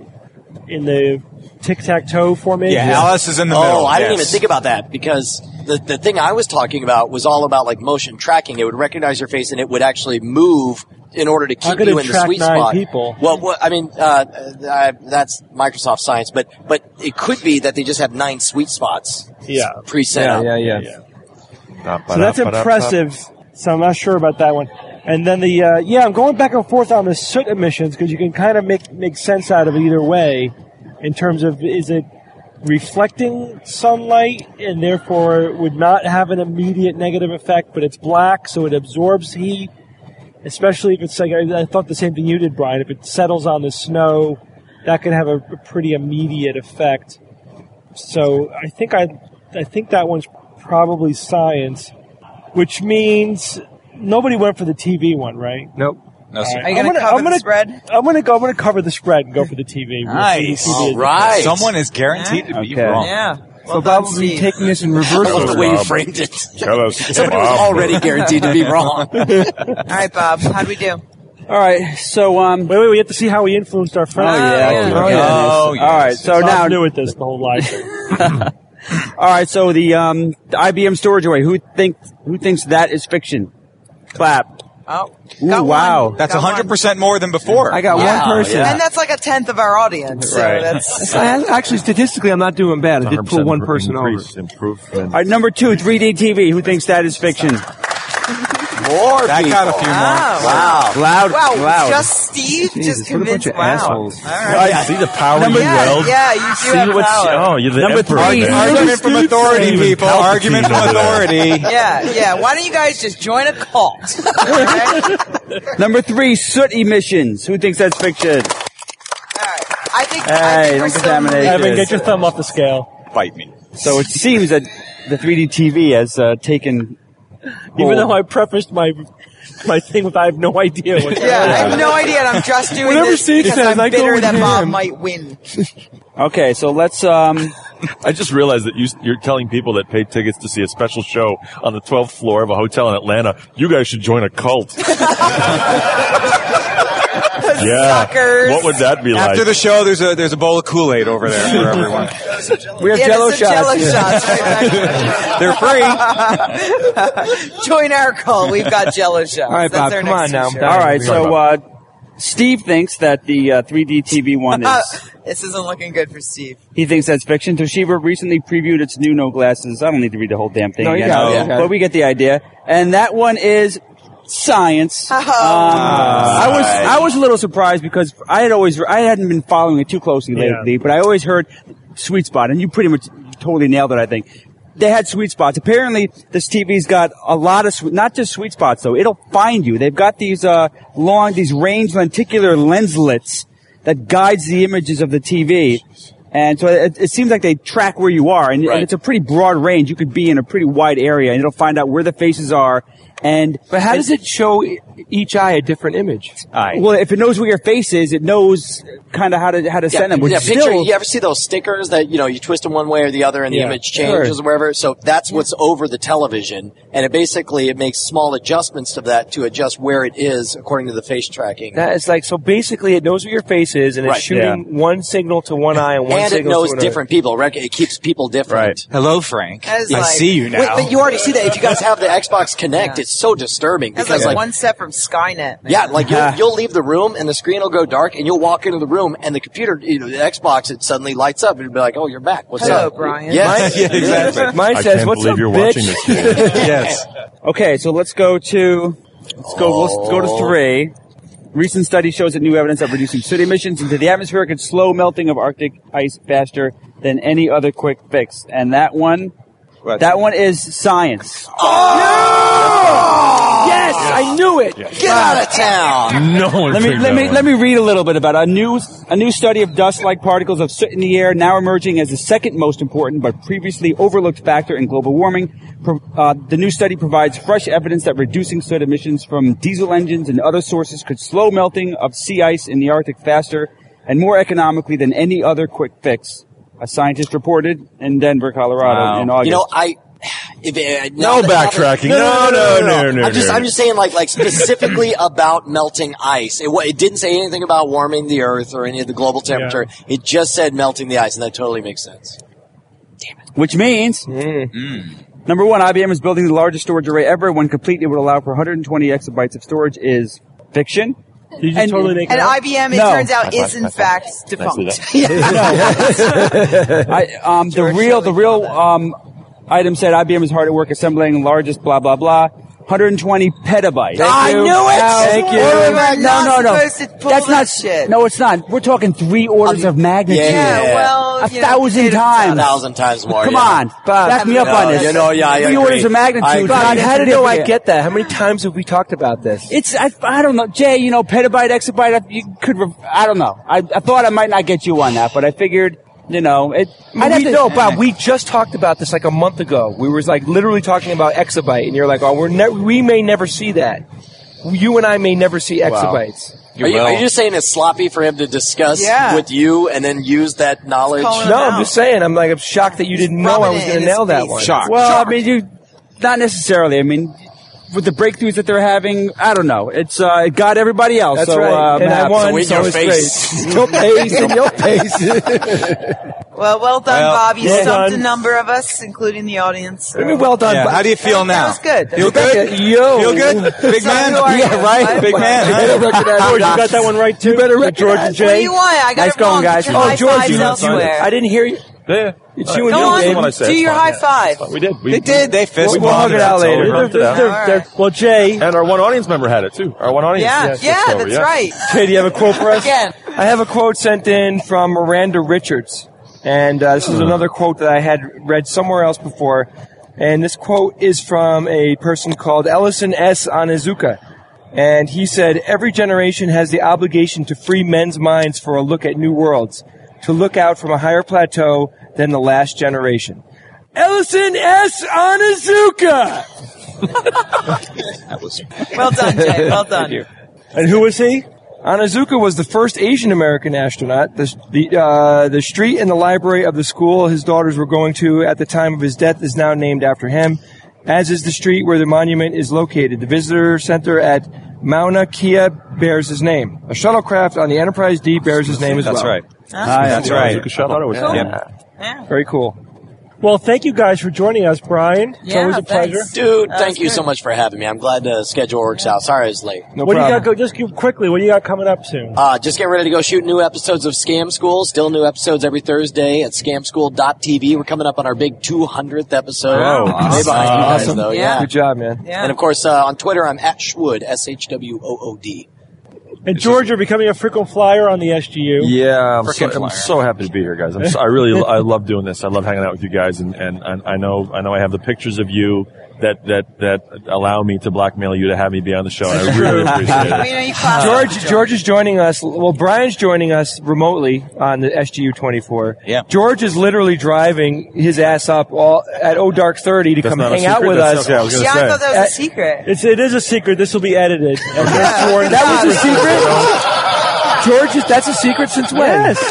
in the tic-tac-toe formation. Yeah, Alice is in the middle. Oh, I didn't even think about that because the thing I was talking about was all about like motion tracking. It would recognize your face and it would actually move in order to keep you in the sweet spot. People? Well, I mean, that's Microsoft science, but it could be that they just have 9 sweet spots. Yeah. Preset up. Yeah. So that's impressive. So I'm not sure about that one. And then I'm going back and forth on the soot emissions because you can kind of make sense out of it either way in terms of is it reflecting sunlight and therefore would not have an immediate negative effect, but it's black so it absorbs heat, especially if it's like, I thought the same thing you did, Brian, if it settles on the snow, that could have a pretty immediate effect. So I think that one's probably science, which means nobody went for the TV one, right? Nope. No, sir. Are you going to cover the spread? I'm going to cover the spread and go for the TV. Nice. All right. Someone is guaranteed to be wrong. Yeah. So Bob will be taking this in reverse. I love the way you framed it. Tell us. Somebody was already guaranteed to be wrong. All right, Bob. How'd we do? All right, so wait, we have to see how we influenced our friends. All right, so now new with this the whole life. all right, so the IBM storage array. Who thinks that is fiction? Clap. Oh, Ooh, got wow. one. That's Got 100% more than before. I got one person. And that's like a 10th of our audience. So Right. that's Actually, statistically, I'm not doing bad. I did pull one person over. Improvement. All right, number 2, 3D TV. Who thinks that is fiction? More That people. got a few more. Wow. Loud. Just Steve Jesus, just what a bunch convinced. of Wow. assholes. All right. See the power Number- you weld? Yeah, you do See have what's, power. oh, you're the Number emperor. 3. man. Argument from authority, Even people. Palpatine Argument from over there. authority. Yeah. Why don't you guys just join a cult? Okay? Number 3, soot emissions. Who thinks that's fiction? All right. I think Hey, we're don't still contaminate moving. Evan, get your thumb off the scale. Bite me. So it seems that the 3D TV has taken. Even though I prefaced my thing with I have no idea what. Yeah, I have no idea. And I'm just doing Whatever this Steve because says, I'm I go bitter with that Bob him. might win. Okay, so let's. I just realized that you're telling people that paid tickets to see a special show on the 12th floor of a hotel in Atlanta, you guys should join a cult. Yeah. Suckers. What would that be like? After the show, there's a bowl of Kool-Aid over there for everyone. We have Yeah, Jello there's some Jello shots. shots right back. They're free. Join our cult. We've got Jello shots. All right, That's Bob, our come next on now. t-shirt. All right, so Steve thinks that the 3D TV one is. This isn't looking good for Steve. He thinks that's fiction. Toshiba recently previewed its new No Glasses. I don't need to read the whole damn thing No, you again. got it, you got it. But we get the idea. And that one is science. I was a little surprised because I hadn't been following it too closely lately, but I always heard sweet spot, and you pretty much totally nailed it, I think. They had sweet spots. Apparently, this TV's got a lot of not just sweet spots though. It'll find you. They've got these these range lenticular lenslets that guides the images of the TV. And so it seems like they track where you are, and it's a pretty broad range. You could be in a pretty wide area, and it'll find out where the faces are. But how does it show each eye a different image? Well, if it knows where your face is, it knows kind of how to send them. Yeah, picture, you ever see those stickers that, you twist them one way or the other and the image changes or wherever? So that's what's over the television. And it makes small adjustments to that to adjust where it is according to the face tracking. That is so basically it knows where your face is and it's shooting one signal to one eye and one and signal it knows to another. different people. It keeps people different. Right. Hello, Frank. I like, see you now. Wait, but you already see that. If you guys have the Xbox Connect, it's so disturbing. That's Because like one step from Skynet. Man. Yeah, like you'll leave the room and the screen will go dark and you'll walk into the room and the computer, the Xbox, it suddenly lights up and it'll be like, oh, you're back. What's Hello, up? Brian. Yes. Yeah, exactly. Mine I says, can't "What's believe up, you're bitch?" watching this game. Yes. Okay, so let's go to 3. Recent study shows that new evidence of reducing soot emissions into the atmosphere could slow melting of Arctic ice faster than any other quick fix. And that one is science. Yes, I knew it. Get out of town! No one Let me read a little bit about it. A new study of dust-like particles of soot in the air now emerging as the second most important but previously overlooked factor in global warming. The new study provides fresh evidence that reducing soot emissions from diesel engines and other sources could slow melting of sea ice in the Arctic faster and more economically than any other quick fix. A scientist reported in Denver, Colorado in August. No backtracking. No. I'm just saying, like specifically about melting ice. It didn't say anything about warming the Earth or any of the global temperature. Yeah. It just said melting the ice, and that totally makes sense. Damn it. Which means, number one, IBM is building the largest storage array ever. When complete, it would allow for 120 exabytes of storage. Is fiction. Did you totally make and IBM, it turns out, is in fact defunct. The real item said IBM is hard at work assembling largest blah blah blah. 120 petabytes. I knew it. Thank you. No. That's not shit. No, it's not. We're talking 3 orders of magnitude. Yeah, well, 1,000 times. 1,000 times more. Come on, back me up on this. 3 orders of magnitude. How did I get that? How many times have we talked about this? I don't know, Jay. Petabyte, exabyte. You could. I don't know. I thought I might not get you on that, but I figured. Bob, we just talked about this like a month ago. We were like literally talking about exabyte, and you're like, "Oh, we may never see that. You and I may never see exabytes." Are you just saying it's sloppy for him to discuss with you and then use that knowledge? No, I'm just saying. I'm shocked that you didn't know I was going to nail that one. Shocked. Well, I mean, not necessarily. I mean, with the breakthroughs that they're having, I don't know. It got everybody else. That's so, right. And I won, so it's great. Your pace. Well done, Bob. You stumped a number of us, incling the audience. So. Well done, Bob. How do you feel now? That was good. Feel good? Feel good? Big man? Yeah, right? Big man. George, you got that one right, too? You better recognize. George and Jay. What do you want? I got nice it wrong. going, guys. Oh, George, I didn't hear you. Yeah. It's you and Go on, what I said. do your high five. We did. They did. They fist We'll hug it out later. Well, Jay. And our one audience member had it too. Our one audience. That's right. Jay, do you have a quote for us? Again. I have a quote sent in from Miranda Richards. And this is another quote that I had read somewhere else before. And this quote is from a person called Ellison S. Onizuka. And he said, "Every generation has the obligation to free men's minds for a look at new worlds, to look out from a higher plateau than the last generation." Ellison S. Onizuka! Well done, Jay. Well done. And who was he? Onizuka was the first Asian American astronaut. The street and the library of the school his daughters were going to at the time of his death is now named after him, as is the street where the monument is located. The visitor center at Mauna Kea bears his name. A shuttlecraft on the Enterprise D bears his name as well. That's right. That's right. Yeah. Very cool. Well, thank you guys for joining us, Brian. It's always a pleasure. Dude, thank you so much for having me. I'm glad the schedule works out. Sorry I was late. No what problem. do you got? Just quickly, what do you got coming up soon? Just get ready to go shoot new episodes of Scam School. Still new episodes every Thursday at scamschool.tv. We're coming up on our big 200th episode. Oh, Way behind you guys, though. Yeah. Good job, man. Yeah. And, of course, on Twitter, I'm at Shwood, S-H-W-O-O-D. And George, you're becoming a frequent flyer on the SGU. Yeah, I'm so happy to be here, guys. I love doing this. I love hanging out with you guys, and I know I have the pictures of you that allow me to blackmail you to have me be on the show. And I really appreciate it. George is joining us. Well, Brian's joining us remotely on the SGU 24. Yeah. George is literally driving his ass up at Dark 30 to come hang out with us. Okay, I was I thought that was a secret. It is a secret. This will be edited. That was a secret? George, that's a secret since when? Yes.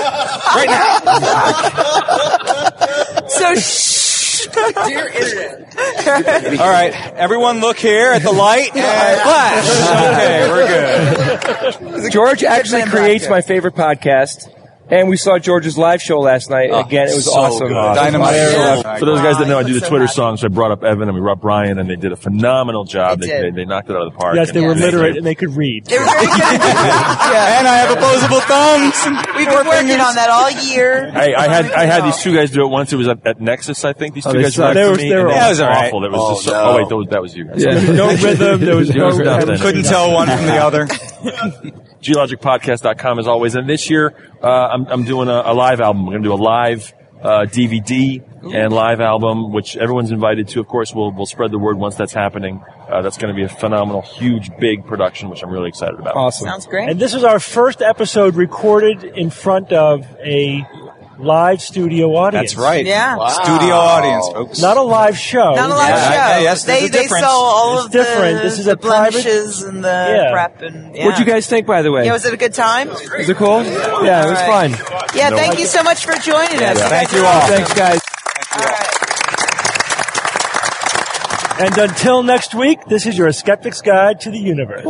Right now. So, shh. Dear Internet. All right, everyone look here at the light and flash. Okay, we're good. George actually creates my favorite podcast. And we saw George's live show last night. Again, it was awesome. Dynamite. For those guys that know, I do the Twitter songs. I brought up Evan and we brought Brian, and they did a phenomenal job. They knocked it out of the park. Yes, they were literate and they could read. They were very good. And I have opposable thumbs. We've been working on that all year. I had these two guys do it once. It was at Nexus, I think. These two guys were next to me. They were awful. It was just that was you guys. No rhythm. There was no rhythm. Couldn't tell one from the other. geologicpodcast.com as always. And this year, I'm doing a live album. We're going to do a live DVD and live album, which everyone's invited to. Of course, we'll spread the word once that's happening. That's going to be a phenomenal, huge, big production, which I'm really excited about. Awesome. Sounds great. And this is our first episode recorded in front of a live studio audience. That's right. Yeah. Wow. Studio audience, folks. Not a live show. Not a live show. Yes, they difference. saw all It's of different. This is the a private- blemishes and the prep. And, What'd you guys think, by the way? Yeah, was it a good time? Was it cool? Yeah, it was fun. Yeah, thank you so much for joining us. Thank you all. Thanks, guys. All right. And until next week, this is your Skeptic's Guide to the Universe.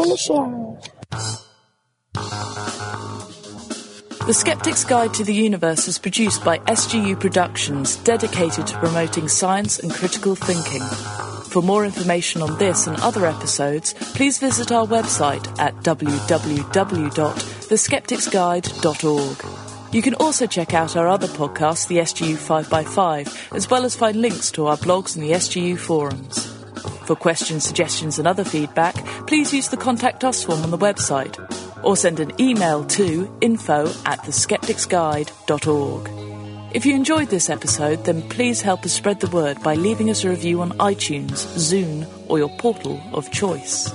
The Skeptic's Guide to the Universe is produced by SGU Productions, dedicated to promoting science and critical thinking. For more information on this and other episodes, please visit our website at www.theskepticsguide.org. You can also check out our other podcast, the SGU 5x5, as well as find links to our blogs and the SGU forums. For questions, suggestions and other feedback, please use the Contact Us form on the website, or send an email to info@theskepticsguide.org. If you enjoyed this episode, then please help us spread the word by leaving us a review on iTunes, Zune, or your portal of choice.